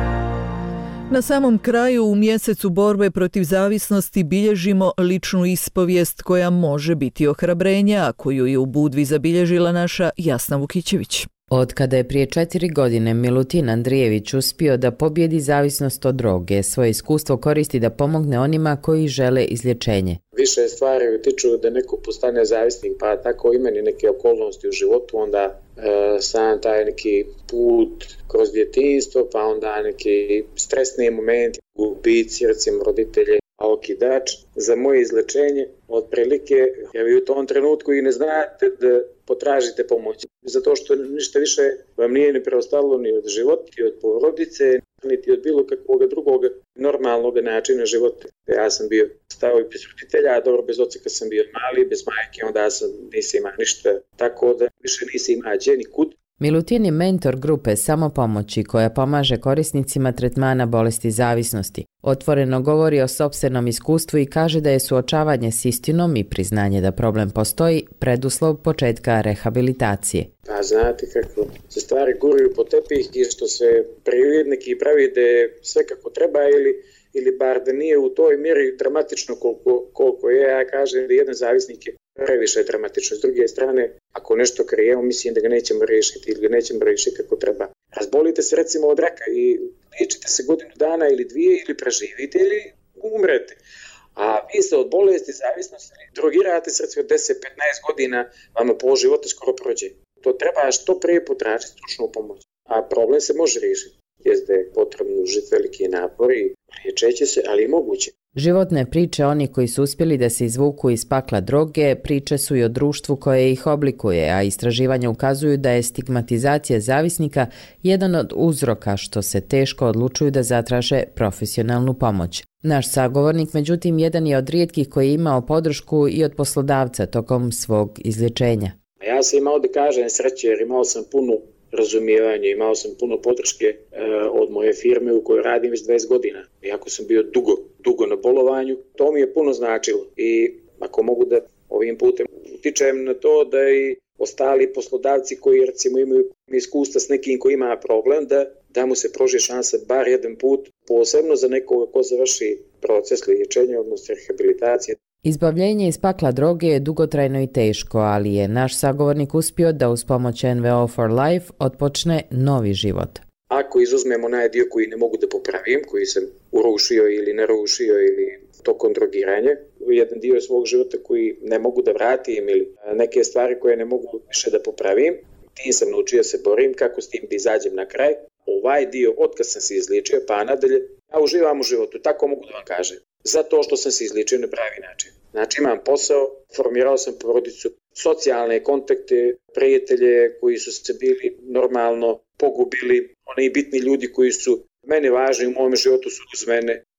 Na samom kraju u mjesecu borbe protiv zavisnosti bilježimo ličnu ispovijest koja može biti ohrabrenje, a koju je u Budvi zabilježila naša Jasna Vukićević. Od kada je prije 4 godine Milutin Andrijević uspio da pobjedi zavisnost od droge, svoje iskustvo koristi da pomogne onima koji žele izlječenje. Više stvari utiču da neko postane zavisnik, pa tako i meni neke okolnosti u životu, onda sam taj neki put kroz djetinjstvo, pa onda neki stresni momenti, gubici, recimo roditelje, a okidač za moje izlečenje, otprilike, jer vi u tom trenutku i ne znate da potražite pomoć. Zato što ništa više vam nije ni preostalo ni od života, ni od porodice, niti od bilo kakvog drugog normalnog načina života. Ja sam bio stao i bez roditelja, a dobro, bez oca kad sam bio mali, bez majke, onda nisam imao ništa, tako da više nisam imao gdje ni kud. Milutin je mentor grupe Samopomoći koja pomaže korisnicima tretmana bolesti zavisnosti. Otvoreno govori o sopstvenom iskustvu i kaže da je suočavanje s istinom i priznanje da problem postoji preduslov početka rehabilitacije. Pa znate kako se stvari guraju po tepih i što se neki pravi da je sve kako treba ili bar da nije u toj mjeri dramatično koliko je. Ja kažem da jedan zavisnik je previše dramatično. S druge strane, ako nešto krijemo, mislim da ga nećemo riješiti ili ga nećemo riješiti kako treba. Razbolite se recimo od raka i liječite se godinu dana ili dvije ili preživite ili umrete. A vi se od bolesti zavisnosti drogirate se recimo 10-15 godina, vama pol života skoro prođe. To treba što prije potražiti stručnu pomoć. A problem se može riješiti. Jeste je potrebno užiti veliki napor i liječeće se, ali i moguće. Životne priče oni koji su uspjeli da se izvuku iz pakla droge priče su i o društvu koje ih oblikuje, a istraživanja ukazuju da je stigmatizacija zavisnika jedan od uzroka što se teško odlučuju da zatraže profesionalnu pomoć. Naš sagovornik, međutim, jedan je od rijetkih koji je imao podršku i od poslodavca tokom svog izlječenja. Ja sam imao da kažem sreće jer imao sam puno razumijevanje, imao sam puno podrške od moje firme u kojoj radim već 20 godina. Iako sam bio dugo na bolovanju, to mi je puno značilo. I ako mogu da ovim putem utičem na to da i ostali poslodavci koji recimo imaju iskustva s nekim koji ima problem, da mu se pruži šansa bar jedan put, posebno za nekoga ko završi proces liječenja, odnosno rehabilitacije. Izbavljenje iz pakla droge je dugotrajno i teško, ali je naš sagovornik uspio da uz pomoć NVO for Life otpočne novi život. Ako izuzmemo onaj dio koji ne mogu da popravim, koji sam urušio ili narušio ili tokom drogiranja, jedan dio svog života koji ne mogu da vratim ili neke stvari koje ne mogu više da popravim, tim sam naučio se borim kako s tim da izađem na kraj. Ovaj dio, otkad sam se izliječio pa nadalje, ja uživam u životu, tako mogu da vam kažem. Zato što sam se izliječio na pravi način. Znači imam posao, formirao sam porodicu, socijalne kontakte, prijatelje koji su se bili normalno pogubili, oni bitni ljudi koji su meni važni u mom životu su uz mene.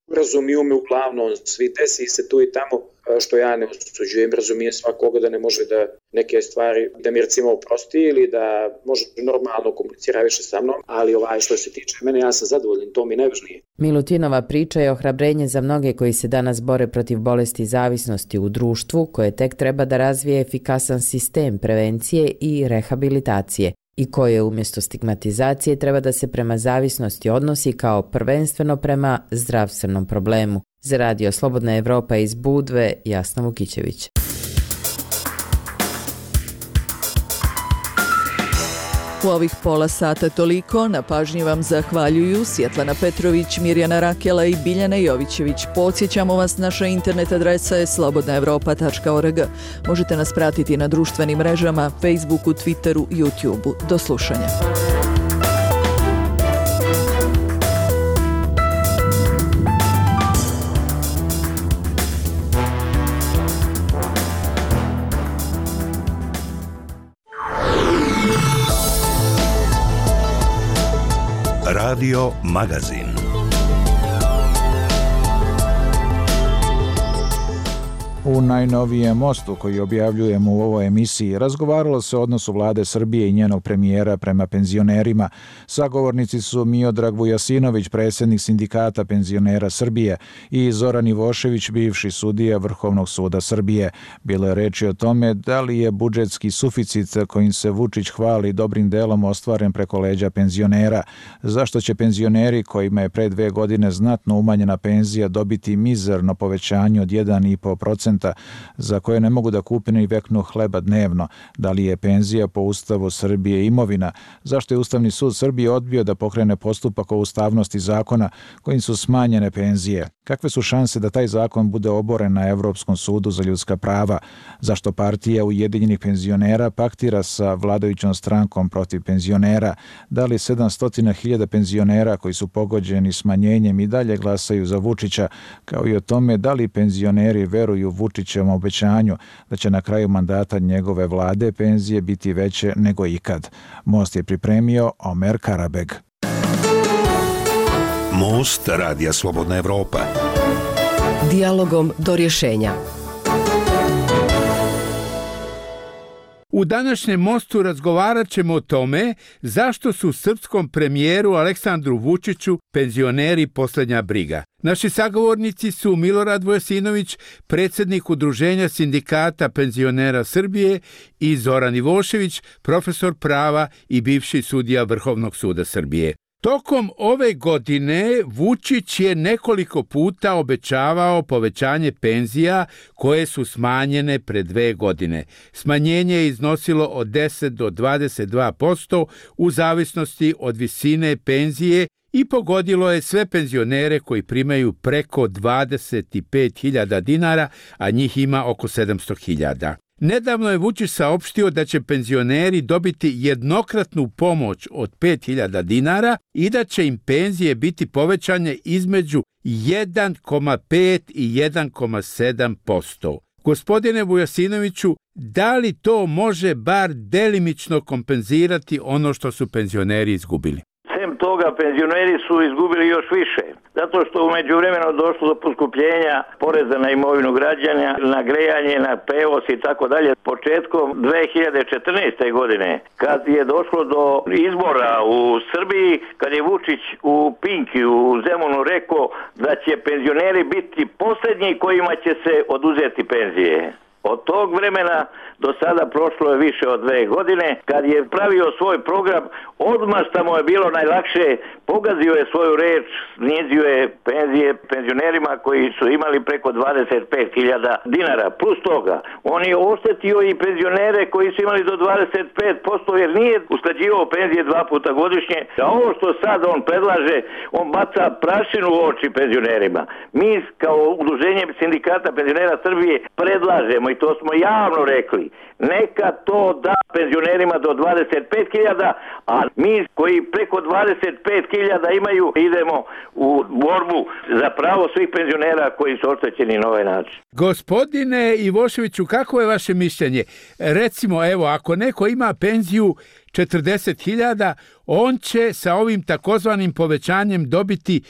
razumiju me uglavnom, svi desi se tu i tamo, što ja ne osuđujem, razumijem svakoga da ne može da neke stvari, da mi recimo oprosti ili da može normalno komunicira više sa mnom, ali što se tiče mene, ja sam zadovoljan, to mi je najvažnije. Milutinova priča je ohrabrenje za mnoge koji se danas bore protiv bolesti zavisnosti u društvu, koje tek treba da razvije efikasan sistem prevencije i rehabilitacije i koje umjesto stigmatizacije treba da se prema zavisnosti odnosi kao prvenstveno prema zdravstvenom problemu. Za Radio Slobodna Evropa iz Budve, Jasna Vukićević. U ovih pola sata toliko, na pažnji vam zahvaljuju Svjetlana Petrović, Mirjana Rakela i Biljana Jovićević. Podsjećamo vas, naša internet adresa je slobodnaevropa.org. Možete nas pratiti na društvenim mrežama, Facebooku, Twitteru, YouTubeu. Do slušanja. Radio Magazin. U najnovijem mostu koji objavljujemo u ovoj emisiji razgovaralo se o odnosu vlade Srbije i njenog premijera prema penzionerima. Sagovornici su Miodrag Vujasinović, predsjednik Sindikata penzionera Srbije, i Zoran Ivošević, bivši sudija Vrhovnog suda Srbije. Bilo je reči o tome da li je budžetski suficit kojim se Vučić hvali dobrim delom ostvaren preko leđa penzionera. Zašto će penzioneri kojima je pre 2 godine znatno umanjena penzija dobiti mizerno povećanje od 1,5%, za koje ne mogu da kupe ni veknu hleba dnevno? Da li je penzija po Ustavu Srbije imovina? Zašto je Ustavni sud Srbije odbio da pokrene postupak o ustavnosti zakona kojim su smanjene penzije? Kakve su šanse da taj zakon bude oboren na Evropskom sudu za ljudska prava? Zašto partija Ujedinjenih penzionera paktira sa vladajućom strankom protiv penzionera? Da li 700.000 penzionera koji su pogođeni smanjenjem i dalje glasaju za Vučića, kao i o tome da li penzioneri veruju Vučićevom obećanju da će na kraju mandata njegove vlade penzije biti veće nego ikad? Most je pripremio Omer Karabeg. Most Radija Slobodna Evropa. Dijalogom do rješenja. U današnjem mostu razgovarat ćemo o tome zašto su srpskom premijeru Aleksandru Vučiću penzioneri posljednja briga. Naši sagovornici su Milorad Vujasinović, predsjednik Udruženja Sindikata penzionera Srbije, i Zoran Ivošević, profesor prava i bivši sudija Vrhovnog suda Srbije. Tokom ove godine Vučić je nekoliko puta obećavao povećanje penzija koje su smanjene pre 2 godine. Smanjenje je iznosilo od 10 do 22% u zavisnosti od visine penzije i pogodilo je sve penzionere koji primaju preko 25.000 dinara, a njih ima oko 700.000. Nedavno je Vučić saopštio da će penzioneri dobiti jednokratnu pomoć od 5.000 dinara i da će im penzije biti povećane između 1,5 i 1,7%. Gospodine Vujasinoviću, da li to može bar delimično kompenzirati ono što su penzioneri izgubili? Sem toga, penzioneri su izgubili još više, zato što u međuvremenu došlo do poskupljenja poreza na imovinu građana, na grejanje, na prevoz i tako dalje. Početkom 2014. godine, kad je došlo do izbora u Srbiji, kad je Vučić u Pinki, u Zemunu rekao da će penzioneri biti posljednji kojima će se oduzeti penzije. Od tog vremena do sada prošlo je više od 2 godine. Kad je pravio svoj program, odmah što mu je bilo najlakše, pogazio je svoju reč, snizio je penzije penzionerima koji su imali preko 25.000 dinara. Plus toga, on je oštetio i penzionere koji su imali do 25%, jer nije usklađivao penzije 2 puta godišnje. A ovo što sad on predlaže, on baca prašinu u oči penzionerima. Mi kao Udruženje Sindikata penzionera Srbije predlažemo i to smo javno rekli, neka to da penzionerima do 25.000, a mi koji preko 25.000 imaju, idemo u borbu za pravo svih penzionera koji su oštećeni na ovaj način. Gospodine Ivoševiću, kako je vaše mišljenje? Recimo, evo, ako neko ima penziju 40.000, on će sa ovim takozvanim povećanjem dobiti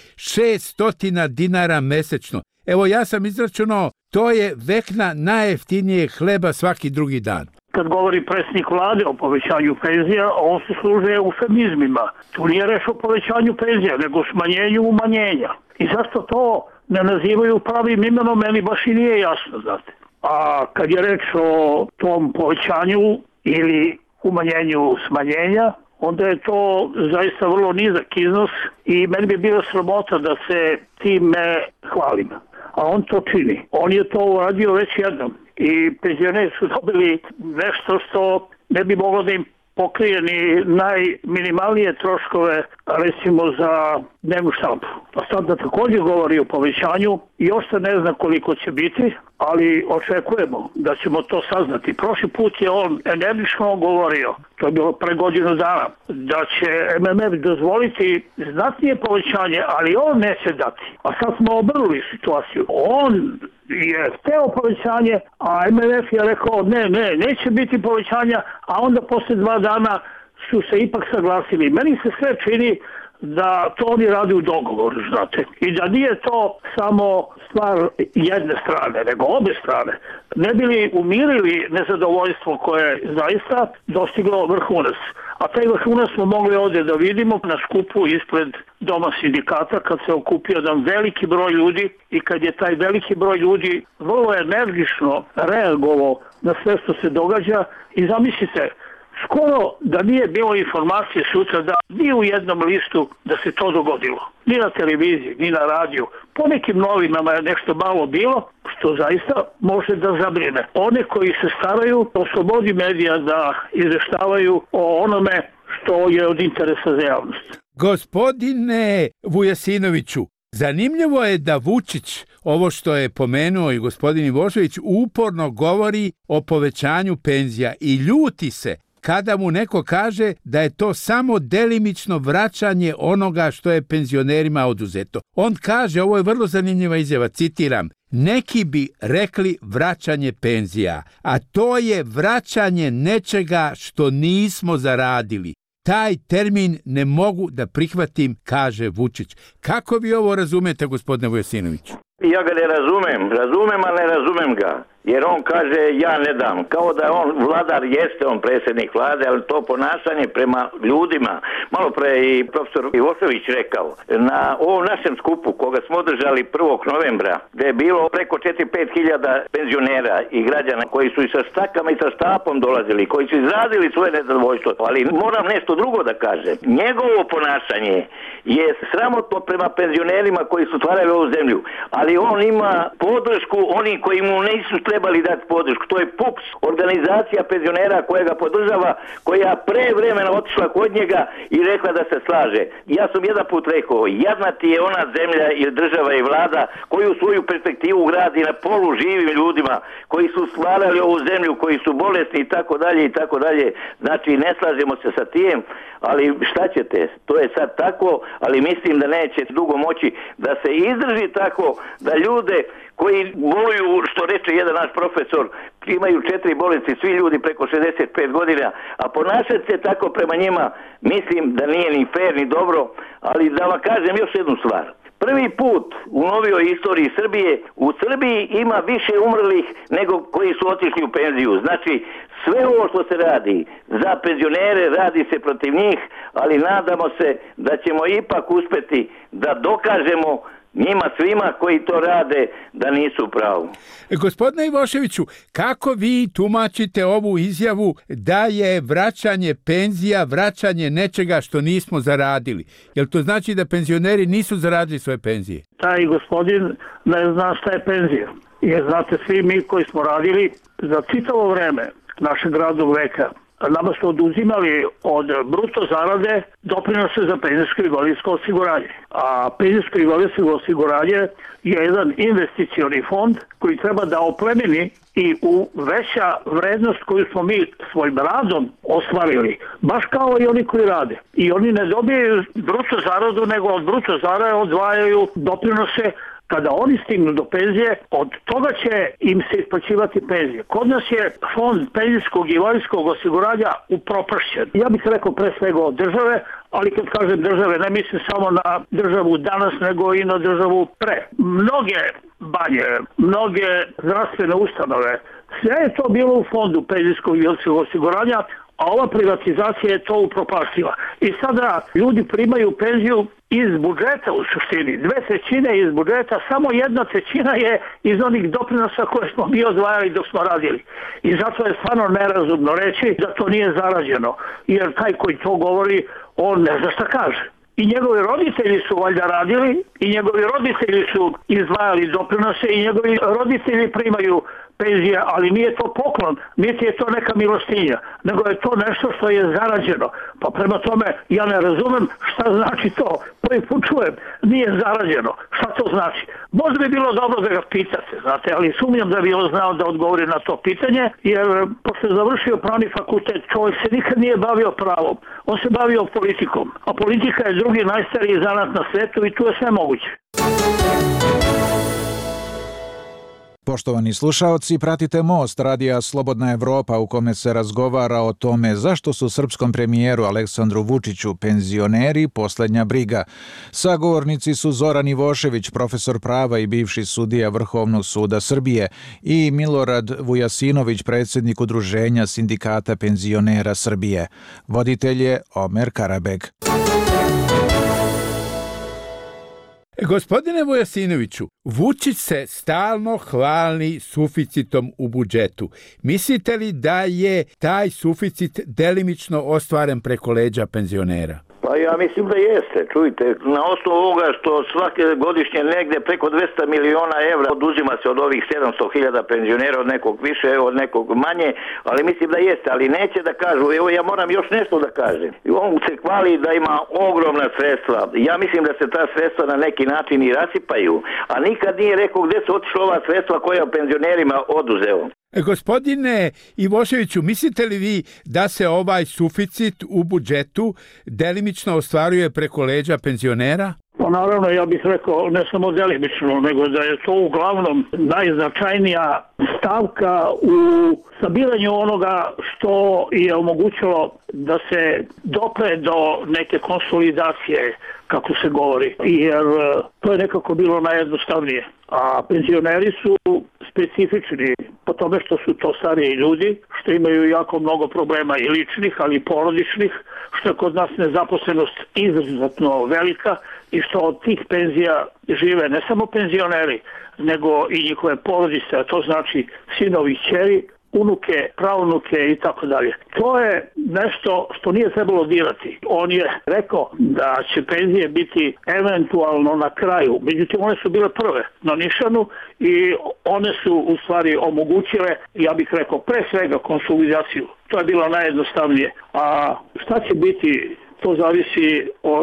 600 dinara mesečno. Evo, ja sam izračunao, to je vekna najjeftinijeg hleba svaki drugi dan. Kad govori predsjednik vlade o povećanju penzija, on se služe eufemizmima. Tu nije reč o povećanju penzija, nego smanjenju umanjenja. I zašto to ne nazivaju pravim imenom, meni baš i nije jasno, znate. A kad je reč o tom povećanju ili umanjenju smanjenja, onda je to zaista vrlo nizak iznos i meni bi bila sramota da se time hvalim. A on to čini. On je to uradio već jednom. I penzioneri su dobili nešto što ne bi moglo da im pokrije ni najminimalnije troškove, recimo za dnevnu štampu. A sad da također govori o povećanju, još se ne zna koliko će biti, ali očekujemo da ćemo to saznati. Prošli put je on energično govorio, to je bilo pre godinu dana, da će MMF dozvoliti znatnije povećanje, ali on neće dati. A sad smo obrnuli situaciju. On je hteo povećanje, a MMF je rekao neće biti povećanja, a onda posle 2 dana su se ipak saglasili. Meni se sve čini da to oni radi u dogovoru, znate. I da nije to samo stvar jedne strane, nego obe strane. Ne bi li umirili nezadovoljstvo koje je zaista dostiglo vrhunac. A taj vrhunac smo mogli ovdje da vidimo na skupu ispred Doma sindikata kad se okupio jedan veliki broj ljudi i kad je taj veliki broj ljudi vrlo energično reagovao na sve što se događa i zamislite, skoro da nije bilo informacije sutra da ni u jednom listu da se to dogodilo. Ni na televiziji, ni na radiju. Po nekim novinama je nešto malo bilo, što zaista može da zabrine. One koji se staraju o slobodi medija da izveštavaju o onome što je od interesa za javnost. Gospodine Vujasinoviću, zanimljivo je da Vučić, ovo što je pomenuo i gospodin Ivošević, uporno govori o povećanju penzija i ljuti se kada mu neko kaže da je to samo delimično vraćanje onoga što je penzionerima oduzeto. On kaže, ovo je vrlo zanimljiva izjava, citiram, neki bi rekli vraćanje penzija, a to je vraćanje nečega što nismo zaradili. Taj termin ne mogu da prihvatim, kaže Vučić. Kako vi ovo razumete, gospodine Vujasinoviću? Ja ga ne razumem, ali ne razumem ga. Jer on kaže ja ne dam. Kao da on vladar, jeste on predsjednik vlade, ali to ponašanje prema ljudima. Malo pre i profesor Ivošević rekao, na ovom našem skupu koga smo održali 1. novembra, gde je bilo preko 4-5 hiljada penzionera i građana koji su i sa stakama i sa štapom dolazili, koji su izrazili svoje nezadovoljstvo. Ali moram nešto drugo da kažem. Njegovo ponašanje je sramotno prema penzionerima koji su stvarali ovu zemlju, ali on ima podršku onih koji mu nisu trebali dati podršku. To je PUPS, organizacija penzionera koja ga podržava, koja pre vremena otišla kod njega i rekla da se slaže. Ja sam jedan put rekao, jadna ti je ona zemlja ili država i vlada koju svoju perspektivu gradi na polu živim ljudima koji su stvarali ovu zemlju, koji su bolesni i tako dalje i tako dalje. Znači ne slažemo se sa tijem, ali šta ćete? To je sad tako, ali mislim da neće dugo moći da se izdrži tako da ljude koji boluju, što reče jedan naš profesor, imaju 4 bolesti, svi ljudi preko 65 godina, a ponašati se tako prema njima, mislim da nije ni fair, ni dobro, ali da vam kažem još jednu stvar. Prvi put u novijoj istoriji Srbije, u Srbiji ima više umrlih nego koji su otišli u penziju. Znači, sve ovo što se radi za penzionere, radi se protiv njih, ali nadamo se da ćemo ipak uspeti da dokažemo njima svima koji to rade da nisu u pravu. Gospodine Ivoševiću, kako vi tumačite ovu izjavu da je vraćanje penzija, vraćanje nečega što nismo zaradili? Jel to znači da penzioneri nisu zaradili svoje penzije? Taj gospodin ne zna šta je penzija. Jer znate, svi mi koji smo radili za čitavo vreme našeg radnog veka, Nama su oduzimali od bruto zarade doprinose za penzijsko i invalidsko osiguranje. A penzijsko i invalidsko osiguranje je jedan investicioni fond koji treba da oplemeni i uveća vrednost koju smo mi svojim radom ostvarili, baš kao i oni koji rade. I oni ne dobijaju bruto zaradu, nego od bruto zarade odvajaju doprinose. Kada oni stignu do penzije, od toga će im se isplaćivati penzije. Kod nas je fond penzijskog i invalidskog osiguranja upropašćen. Ja bih rekao pre svega od države, ali kad kažem države, ne mislim samo na državu danas, nego i na državu pre. Mnoge banje, mnoge zdravstvene ustanove, sve je to bilo u fondu penzijskog i invalidskog osiguranja, a ova privatizacija je to upropastila. I sada ljudi primaju penziju iz budžeta u suštini. 2/3 iz budžeta, samo 1/3 je iz onih doprinosa koje smo mi odvajali dok smo radili. I zato je stvarno nerazumno reći da to nije zarađeno. Jer taj koji to govori, on ne zna šta kaže. I njegovi roditelji su valjda radili, i njegovi roditelji su izdvajali doprinose, i njegovi roditelji primaju penzija, ali nije to poklon, niti je to neka milostinja, nego je to nešto što je zarađeno. Pa prema tome, ja ne razumem šta znači to. Prvi put čujem, nije zarađeno. Šta to znači? Možda bi bilo dobro da ga pitate, znate, ali sumnjam da bi on znao da odgovori na to pitanje, jer pošto je završio pravni fakultet, čovjek se nikad nije bavio pravom. On se bavio politikom, a politika je drugi najstariji zanat na svetu i tu je sve moguće. Poštovani slušaoci, pratite Most radija Slobodna Evropa u kome se razgovara o tome zašto su srpskom premijeru Aleksandru Vučiću penzioneri poslednja briga. Sagovornici su Zoran Ivošević, profesor prava i bivši sudija Vrhovnog suda Srbije, i Milorad Vujasinović, predsjednik Udruženja sindikata penzionera Srbije. Voditelj je Omer Karabeg. Gospodine Vujasinoviću, Vučić se stalno hvali suficitom u budžetu. Mislite li da je taj suficit delimično ostvaren preko leđa penzionera? Pa ja mislim da jeste. Čujte, na osnovu ovoga što svake godišnje negde preko 200 miliona evra oduzima se od ovih 700.000 penzionera, od nekog više, od nekog manje, ali mislim da jeste, ali neće da kažu. Evo, ja moram još nešto da kažem. On se hvali da ima ogromna sredstva. Ja mislim da se ta sredstva na neki način i rasipaju, a nikad nije rekao gde su otišla ova sredstva koja penzionerima oduzeo. Gospodine Ivoševiću, mislite li vi da se ovaj suficit u budžetu delimično ostvaruje preko leđa penzionera? Pa naravno, ja bih rekao ne samo delimično, nego da je to uglavnom najznačajnija stavka u sabiranju onoga što je omogućilo da se dopre do neke konsolidacije, kako se govori, jer to je nekako bilo najjednostavnije. A penzioneri su specifični po tome što su to stariji ljudi, što imaju jako mnogo problema i ličnih, ali i porodičnih, što je kod nas nezaposlenost izuzetno velika i što od tih penzija žive ne samo penzioneri, nego i njihove porodice, a to znači sinovi, kćeri, unuke, pravunuke i tako dalje. To je nešto što nije trebalo dirati. On je rekao da će penzije biti eventualno na kraju, međutim one su bile prve na nišanu i one su u stvari omogućile, ja bih rekao, pre svega konsolidaciju. To je bilo najjednostavnije. A šta će biti, to zavisi od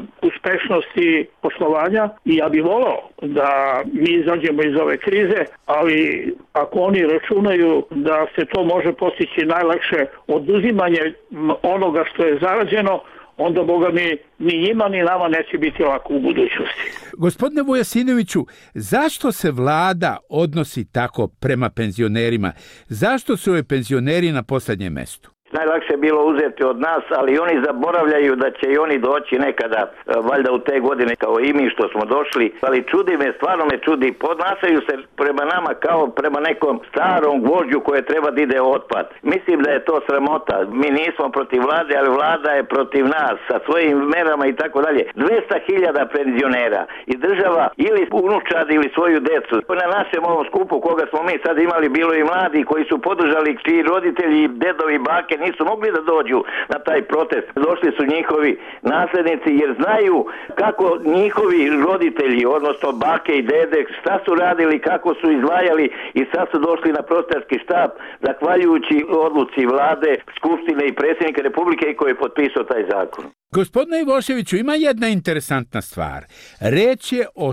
uspešnosti poslovanja i ja bih volao da mi izađemo iz ove krize, ali ako oni računaju da se to može postići najlakše oduzimanje onoga što je zarađeno, onda, Boga mi, ni njima ni nama neće biti lako u budućnosti. Gospodine Vujasinoviću, zašto se vlada odnosi tako prema penzionerima? Zašto su joj penzioneri na poslednjem mestu? Najlakše je bilo uzeti od nas, ali oni zaboravljaju da će i oni doći nekada, valjda u te godine kao i mi što smo došli, ali čudi me, stvarno me čudi, podnašaju se prema nama kao prema nekom starom gvožđu koje treba da ide otpad. Mislim da je to sramota. Mi nismo protiv vlade, ali vlada je protiv nas sa svojim merama i tako dalje. 200.000 penzionera i država ili unučad ili svoju decu. Na našem ovom skupu koga smo mi sad imali, bilo i mladi koji su podržali, čiji roditelji, dedovi, bake nisu mogli da dođu na taj protest. Došli su njihovi naslednici jer znaju kako njihovi roditelji, odnosno bake i dede, šta su radili, kako su izdvajali i sad su došli na prosjački štab zahvaljujući odluci vlade, skupštine i predsjednika Republike koji je potpisao taj zakon. Gospodine Ivoševiću, ima jedna interesantna stvar. Reč je o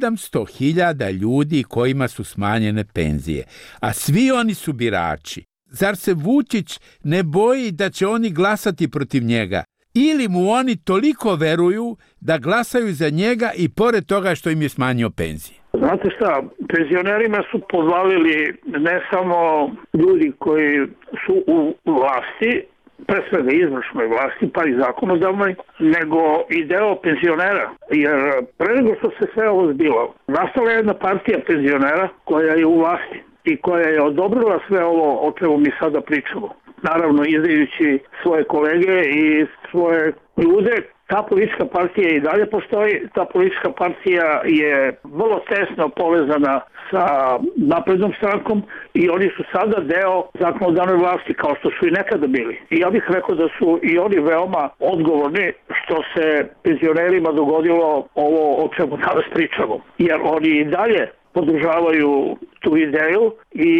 700.000 ljudi kojima su smanjene penzije, a svi oni su birači. Zar se Vučić ne boji da će oni glasati protiv njega? Ili mu oni toliko veruju da glasaju za njega i pored toga što im je smanjio penzije? Znate šta, penzionerima su podvalili ne samo ljudi koji su u vlasti, pre svega izvršnoj vlasti, pa i zakonodavnoj, nego i deo penzionera. Jer pre nego što se sve ovo zbilo, nastala je jedna partija penzionera koja je u vlasti i koja je odobrila sve ovo o čemu mi sada pričamo. Naravno, izdajući svoje kolege i svoje ljude. Ta politička partija i dalje postoji. Ta politička partija je vrlo tesno povezana sa naprednom strankom i oni su sada deo zakonodavne vlasti kao što su i nekada bili. I ja bih rekao da su i oni veoma odgovorni što se penzionerima dogodilo ovo o čemu danas pričamo. Jer oni i dalje podržavaju tu ideju i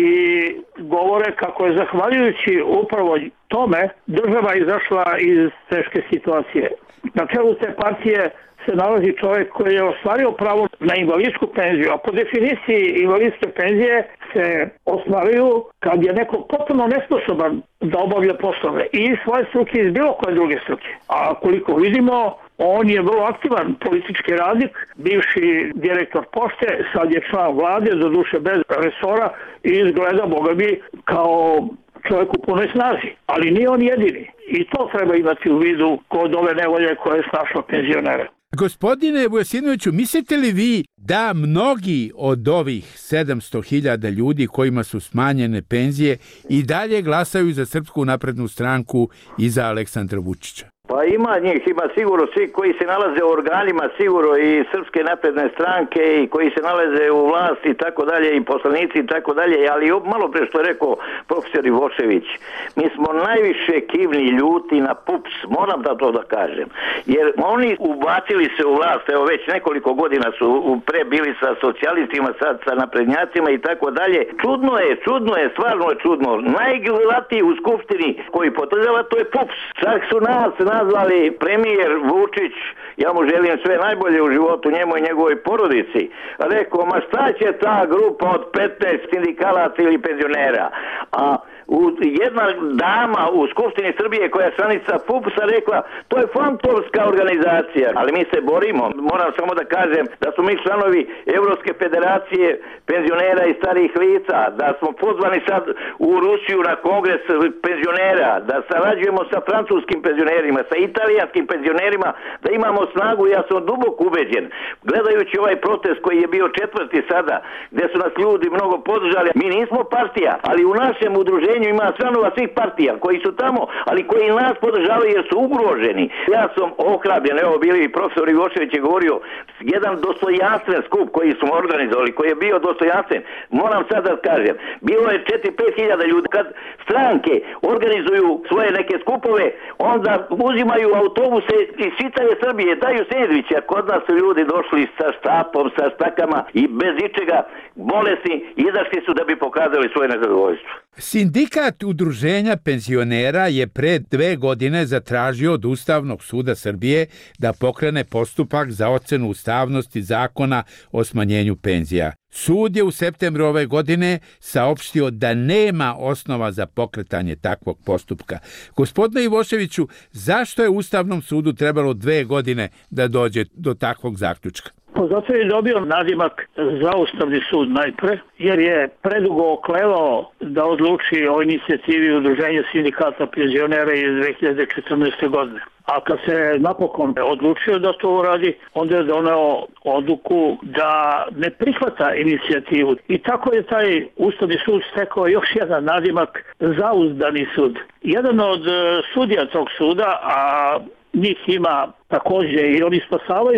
govore kako je zahvaljujući upravo tome država izašla iz teške situacije. Na čelu te partije se nalazi čovjek koji je ostvario pravo na invalidsku penziju, a po definiciji invalidske penzije se ostvaruju kad je neko potpuno nesposoban da obavlja poslove i iz svoje struke i iz bilo koje druge struke. A koliko vidimo, on je vrlo aktivan politički radnik, bivši direktor pošte, sad je član vlade, doduše bez resora i izgleda, boga bi, kao čovjek u punoj snazi. Ali nije on jedini. I to treba imati u vidu kod ove nevolje koje je snašla penzionera. Gospodine Vujasinoviću, mislite li vi da mnogi od ovih 700.000 ljudi kojima su smanjene penzije i dalje glasaju za Srpsku naprednu stranku i za Aleksandra Vučića? Pa ima njih, ima sigurno svi koji se nalaze u organima, sigurno i Srpske napredne stranke i koji se nalaze u vlasti i tako dalje i poslanici i tako dalje, ali malo pre što je rekao profesor Ivošević, mi smo najviše kivni ljuti na PUPS, moram da to da kažem, jer oni ubacili se u vlast, evo već nekoliko godina su pre bili sa socijalistima, sad sa naprednjacima i tako dalje. Čudno je, stvarno je čudno. Najgledatiji u skupštini koji podržava to je PUPS. Čak su nas nazvali premijer Vučić, ja mu želim sve najbolje u životu, njemu i njegovoj porodici. Rekao, ma šta će ta grupa od 15 sindikalaca ili penzionera? A jedna dama u Skupštini Srbije koja je članica PUPS-a rekla, to je fantomska organizacija, ali mi se borimo. Moram samo da kažem da su mi članovi Evropske federacije penzionera i starih lica, da smo pozvani sad u Rusiju na kongres penzionera, da sarađujemo sa francuskim penzionerima, sa italijanskim penzionerima, da imamo snagu. Ja sam duboko ubeđen, gledajući ovaj protest koji je bio 4. sada, gde su nas ljudi mnogo podržali. Mi nismo partija, ali u našem udruženju ima članova svih partija koji su tamo, ali koji nas podržavaju jer su ugroženi. Ja sam ohrabljen, evo bili i profesor Ivošević je govorio, jedan dostojanstven skup koji smo organizovali, koji je bio dostojanstven. Moram sad da kažem, bilo je 4-5 hiljada ljudi. Kad stranke organizuju svoje neke skupove, onda uzimaju autobuse iz čitave Srbije, daju sendviče. Kod nas su ljudi došli sa štapom, sa stakama i bez ičega bolesni, izašli su da bi pokazali svoje nezadovoljstvo. Sindikat udruženja penzionera je pre 2 godine zatražio od Ustavnog suda Srbije da pokrene postupak za ocenu ustavnosti zakona o smanjenju penzija. Sud je u septembru ove godine saopštio da nema osnova za pokretanje takvog postupka. Gospodine Ivoševiću, zašto je Ustavnom sudu trebalo 2 godine da dođe do takvog zaključka? Zato je dobio nadimak za Ustavni sud najpre, jer je predugo oklevao da odluči o inicijativi udruženja sindikata penzionera iz 2014. godine. A kad se napokon odlučio da to uradi, onda je doneo odluku da ne prihvata inicijativu. I tako je taj Ustavni sud stekao još jedan nadimak za Ustavni sud. Jedan od sudija tog suda, a njih ima također i oni spasavaju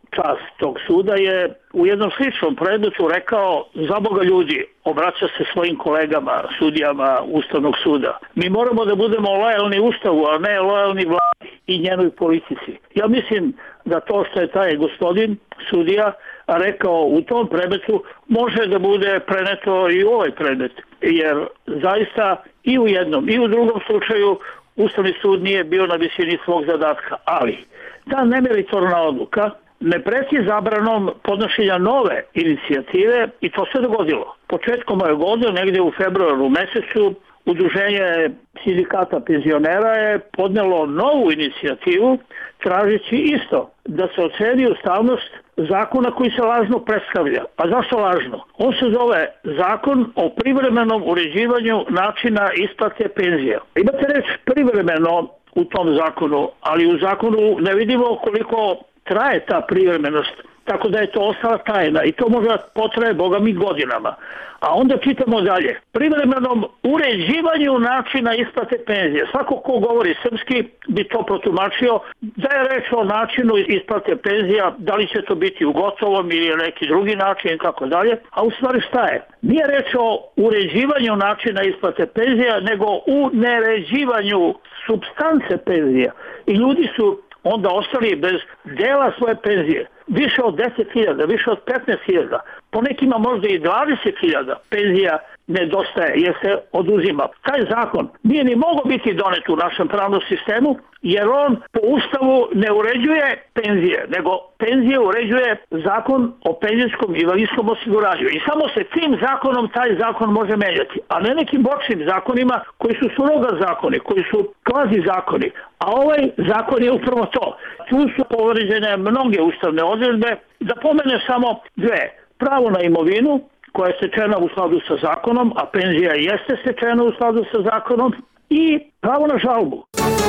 čast tog suda je u jednom sličnom predmetu rekao, za Boga ljudi, obraća se svojim kolegama, sudijama Ustavnog suda. Mi moramo da budemo lojalni Ustavu, a ne lojalni vladi i njenoj politici. Ja mislim da to što je taj gospodin sudija rekao u tom predmetu može da bude preneto i u ovaj predmet. Jer zaista i u jednom i u drugom slučaju Ustavni sud nije bio na visini svog zadatka. Ali ta nemeritorna odluka ne preti zabranom podnošenja nove inicijative i to se dogodilo. Početkom ove godine, negdje u februaru mesecu, Udruženje sindikata penzionera je podnelo novu inicijativu tražeći isto da se oceni ustavnost zakona koji se lažno predstavlja. A zašto lažno? On se zove Zakon o privremenom uređivanju načina isplate penzija. Imate reč privremeno u tom zakonu, ali u zakonu ne vidimo koliko traje ta privremenost, tako da je to ostala tajna i to možda potraje, Boga mi, godinama. A onda čitamo dalje. Privremenom uređivanju načina isplate penzije. Svako ko govori srpski bi to protumačio da je reč o načinu isplate penzija, da li će to biti u gotovom ili neki drugi način i tako dalje. A u stvari šta je? Nije reč o uređivanju načina isplate penzija, nego u neređivanju supstance penzija. I ljudi su onda ostali bez dela svoje penzije. Više od 10.000, više od 15.000, po nekima možda i 20.000 penzija nedostaje jer se oduzima. Taj zakon nije ni mogao biti donet u našem pravnom sistemu jer on po Ustavu ne uređuje penzije, nego penzije uređuje Zakon o penzijskom i invalidskom osiguranju. I samo se tim zakonom taj zakon može menjati, a ne nekim bočnim zakonima koji su suroga zakoni, koji su kvazi zakoni. A ovaj zakon je upravo to. Tu su povređene mnoge ustavne odredbe. Da pomene samo dve. Pravo na imovinu, koja je stečena u skladu sa zakonom, a penzija jeste stečena u skladu sa zakonom, i pravo na žalbu.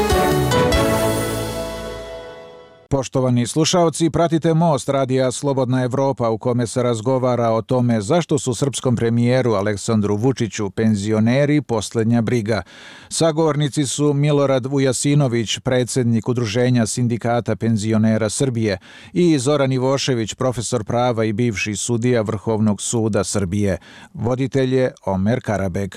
Poštovani slušaoci, pratite Most radija Slobodna Evropa u kome se razgovara o tome zašto su srpskom premijeru Aleksandru Vučiću penzioneri posljednja briga. Sagovornici su Milorad Vujasinović, predsjednik Udruženja sindikata penzionera Srbije, i Zoran Ivošević, profesor prava i bivši sudija Vrhovnog suda Srbije. Voditelj je Omer Karabeg.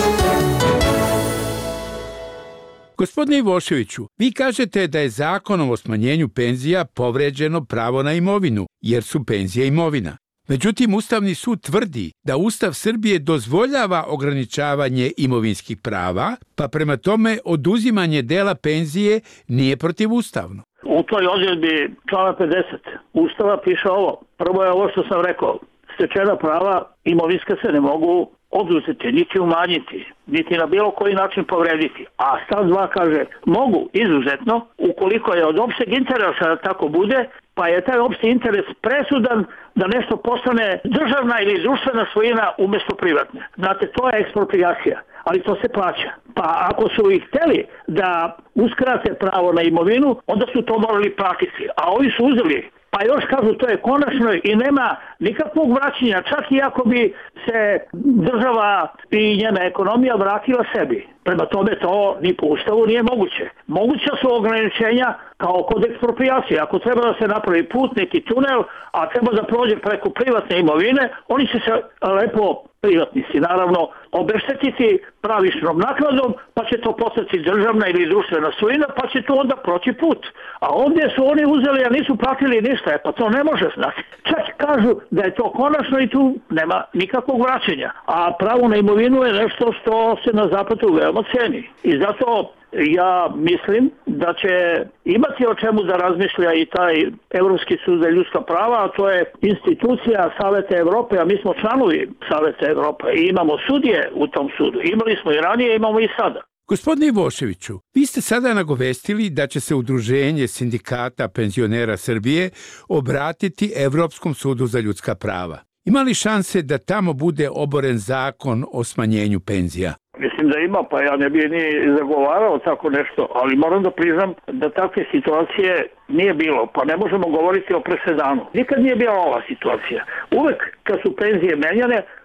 Gospodine Ivoševiću, vi kažete da je zakonom o smanjenju penzija povređeno pravo na imovinu, jer su penzije imovina. Međutim, Ustavni sud tvrdi da Ustav Srbije dozvoljava ograničavanje imovinskih prava, pa prema tome oduzimanje dela penzije nije protivustavno. U toj odredbi člana 50 Ustava piše ovo. Prvo je ovo što sam rekao. Stečena prava imovinska se ne mogu oduzeti, niti umanjiti, niti na bilo koji način povrediti. A stav 2 kaže, mogu izuzetno, ukoliko je od opšteg interesa da tako bude, pa je taj opšti interes presudan da nešto postane državna ili društvena svojina umjesto privatne. Znate, to je eksproprijacija, ali to se plaća. Pa ako su ih hteli da uskrate pravo na imovinu, onda su to morali platiti. A ovi su uzeli. Pa još kažu, to je konačno i nema nikakvog vraćanja, čak i ako bi se država i njena ekonomija vratila sebi. Prema tome to ni po Ustavu nije moguće. Moguća su ograničenja kao kod eksproprijacije. Ako treba da se napravi put, neki tunel, a treba da prođe preko privatne imovine, oni će se lepo, privatnici naravno, obeštetiti pravičnom naknadom, pa će to postati državna ili društvena svojina, pa će to onda proći put. A ovdje su oni uzeli, a nisu platili ništa, pa to ne može znati. Čak kažu da je to konačno i tu nema nikakvog vraćanja. A pravo na imovinu je nešto što se na zapadu veoma ceni. I zato ja mislim da će imati o čemu da razmišlja i taj Evropski sud za ljudska prava, a to je institucija Saveta Evrope, a mi smo članovi Saveta Evrope i imamo sudije u tom sudu. Imali smo i ranije, imamo i sada. Gospodine Ivoševiću, vi ste sada nagovestili da će se Udruženje sindikata penzionera Srbije obratiti Evropskom sudu za ljudska prava. Ima li šanse da tamo bude oboren zakon o smanjenju penzija? Mislim da ima, pa ja ne bi ni zagovarao tako nešto, ali moram da priznam da takve situacije nije bilo, pa ne možemo govoriti o presedanu. Nikad nije bila ova situacija. Uvek kad su penzije menjane,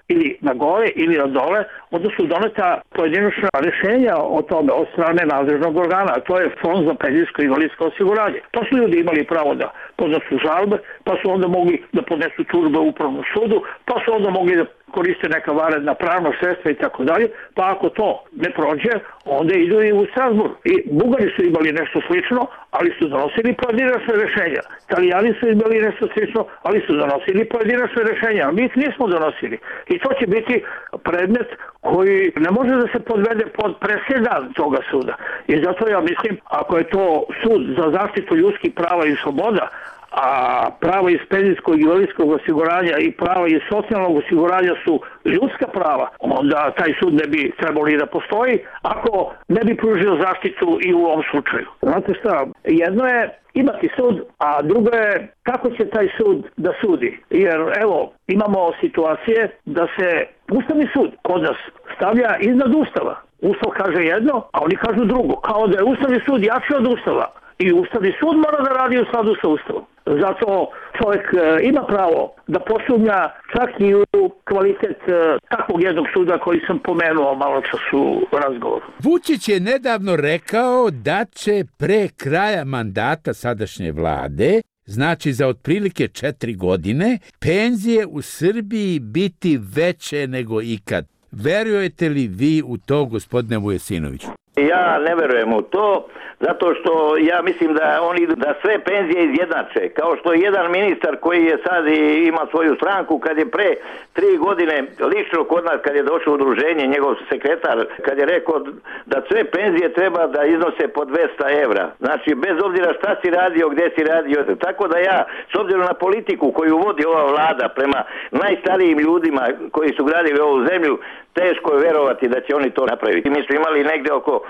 ili na gore ili na dole, onda su doneta pojedinačna rješenja o tome od strane nadležnog organa, a to je Fond za penzijsko i invalidsko osiguranje. To su ljudi imali pravo da podnesu žalbe, pa su onda mogli da podnesu tužbe u Upravnom sudu, pa su onda mogli da koriste neka vanredna pravna sredstva i tako dalje, pa ako to ne prođe, onda idu i u Strasburg. I Bugari su imali nešto slično, ali su donosili pojedinačne rješenja. Italijani su imali nešto slično, ali su donosili pojedinačne rješenja. Mi ih nismo donosili. I to će biti predmet koji ne može da se podvede pod presedan toga suda. I zato ja mislim, ako je to sud za zaštitu ljudskih prava i sloboda, a prava iz penzijskog i invalidskog osiguranja i prava iz socijalnog osiguranja su ljudska prava, onda taj sud ne bi trebalo i da postoji ako ne bi pružio zaštitu i u ovom slučaju. Znate šta, jedno je imati sud, a drugo je kako će taj sud da sudi. Jer evo, imamo situacije da se Ustavni sud kod nas stavlja iznad Ustava. Ustav kaže jedno, a oni kažu drugo. Kao da je Ustavni sud jači od Ustava. I Ustavni sud mora da radi u skladu sa Ustavom. Zato čovjek ima pravo da posumnja čak i u kvalitet takvog jednog suda koji sam pomenuo malo čas u razgovoru. Vučić je nedavno rekao da će pre kraja mandata sadašnje vlade, znači za otprilike 4 godine, penzije u Srbiji biti veće nego ikad. Verujete li vi u to, gospodine Vujasinoviću? Ja ne verujem u to, zato što ja mislim da oni da sve penzije izjednače. Kao što je jedan ministar koji je sad ima svoju stranku, kad je pre 3 godine lično kod nas, kad je došlo udruženje, njegov sekretar, kad je rekao da sve penzije treba da iznose po 200 evra. Znači, bez obzira šta si radio, gde si radio. Tako da ja, s obzirom na politiku koju vodi ova vlada prema najstarijim ljudima koji su gradili ovu zemlju, teško je verovati da će oni to napraviti. Mi smo imali negde oko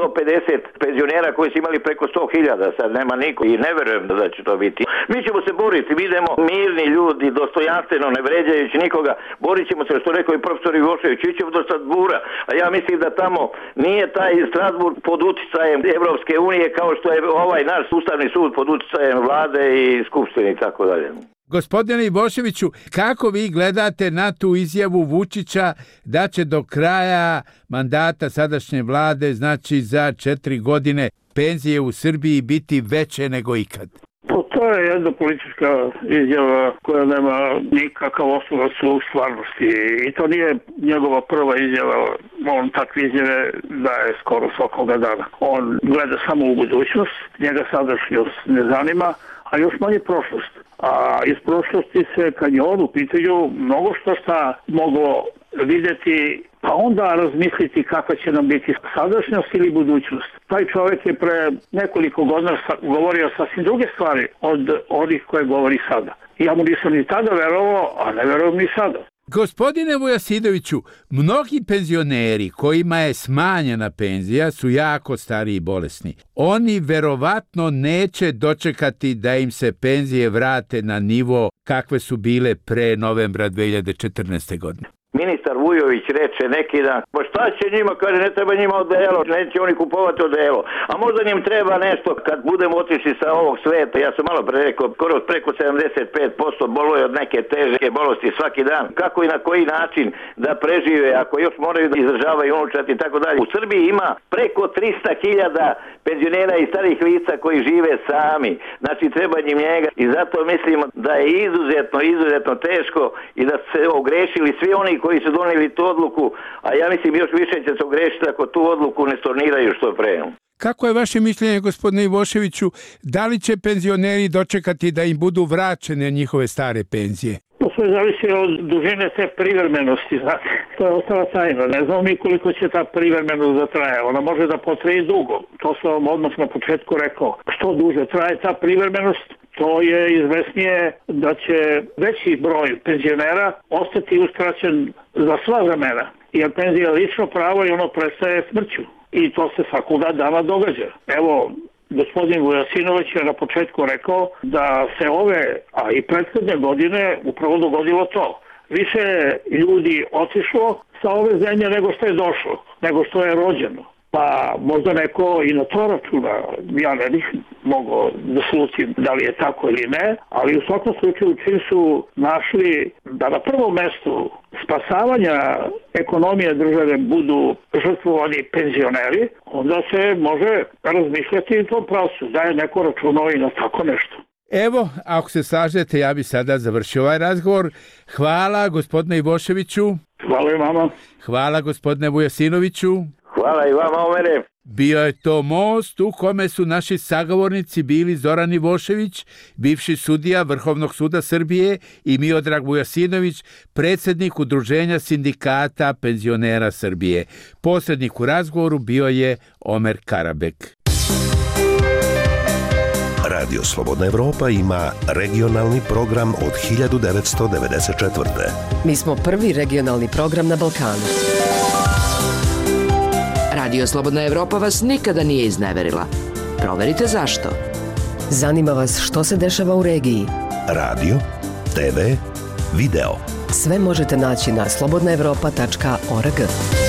150 penzionera koji su imali preko 100.000, sad nema niko i ne verujem da će to biti. Mi ćemo se boriti, mi idemo mirni ljudi, dostojanstveno, ne vređajući nikoga, borit ćemo se, što rekao i profesor Ivošević, ićemo do Strasbura, a ja mislim da tamo nije taj Strasburg pod uticajem Evropske unije kao što je ovaj naš Ustavni sud pod uticajem vlade i skupštine i tako dalje. Gospodine Ivoševiću, kako vi gledate na tu izjavu Vučića da će do kraja mandata sadašnje vlade, znači za 4 godine, penzije u Srbiji biti veće nego ikad? To je jedna politička izjava koja nema nikakav osnovac u stvarnosti i to nije njegova prva izjava. On takve izjave daje skoro svakoga dana. On gleda samo u budućnost, njega sadašnjost ne zanima, a još manje prošlost. A iz prošlosti se, kad je on u pitanju, mnogo šta moglo vidjeti, pa onda razmisliti kakva će nam biti sadašnjost ili budućnost. Taj čovjek je pre nekoliko godina govorio sasvim druge stvari od onih koje govori sada. Ja mu nisam ni tada verovao, a ne verujem ni sada. Gospodine Vujasinoviću, mnogi penzioneri kojima je smanjena penzija su jako stari i bolesni. Oni verovatno neće dočekati da im se penzije vrate na nivo kakve su bile pre novembra 2014. godine. Ministar Vujović reče neki dan, pa šta će njima, kaže, ne treba njima odelo, neće oni kupovati odelo, a možda njim treba nešto kad budemo otišli sa ovog sveta. Ja sam malo pre rekao, skoro preko 75% boluje od neke teže bolesti svaki dan. Kako i na koji način da prežive, ako još moraju da izdržavaju unučati i tako dalje. U Srbiji ima preko 300.000 penzionera i starih lica koji žive sami, znači treba njim njega i zato mislimo da je izuzetno teško i da se ogrešili svi oni koji su donijeli tu odluku, a ja mislim još više će se ogrešiti ako tu odluku ne storniraju što pre. Kako je vaše mišljenje, gospodine Ivoševiću, da li će penzioneri dočekati da im budu vraćene njihove stare penzije? To sve zavisi od dužine te privremenosti, znate. To je ostala tajna. Ne znamo mi koliko će ta privremenost da traje. Ona može da potraje dugo. To sam vam odmah na početku rekao. Što duže traje ta privremenost, to je izvesnije da će veći broj penzionera ostati uskraćen za sva vremena. Jer penzija je lično pravo i ono prestaje smrću. I to se svakoga dana događa. Evo, gospodin Vujasinović je na početku rekao da se ove, a i prethodne godine upravo dogodilo to. Više ljudi otišlo sa ove zemlje nego što je došlo, nego što je rođeno. Pa možda neko i na to računa, ja ne bih mogao da slutim da li je tako ili ne, ali u svakom slučaju čim su našli da na prvom mestu spasavanja ekonomije države budu žrtvovani penzioneri, onda se može razmišljati i to pravcu, da je neko računao i na tako nešto. Evo, ako se slažete, ja bi sada završio ovaj razgovor. Hvala gospodine Ivoševiću. Hvala i vama. Hvala gospodine Vujasinoviću. Hvala i vama, Omere. Bio je to most u kome su naši sagovornici bili Zoran Ivošević, bivši sudija Vrhovnog suda Srbije, i Miodrag Vujasinović, predsjednik Udruženja sindikata penzionera Srbije. Posrednik u razgovoru bio je Omer Karabek. Radio Slobodna Evropa ima regionalni program od 1994. Mi smo prvi regionalni program na Balkanu. Radio Slobodna Evropa vas nikada nije izneverila. Proverite zašto. Zanima vas što se dešava u regiji. Radio, TV, video. Sve možete naći na slobodnaevropa.org.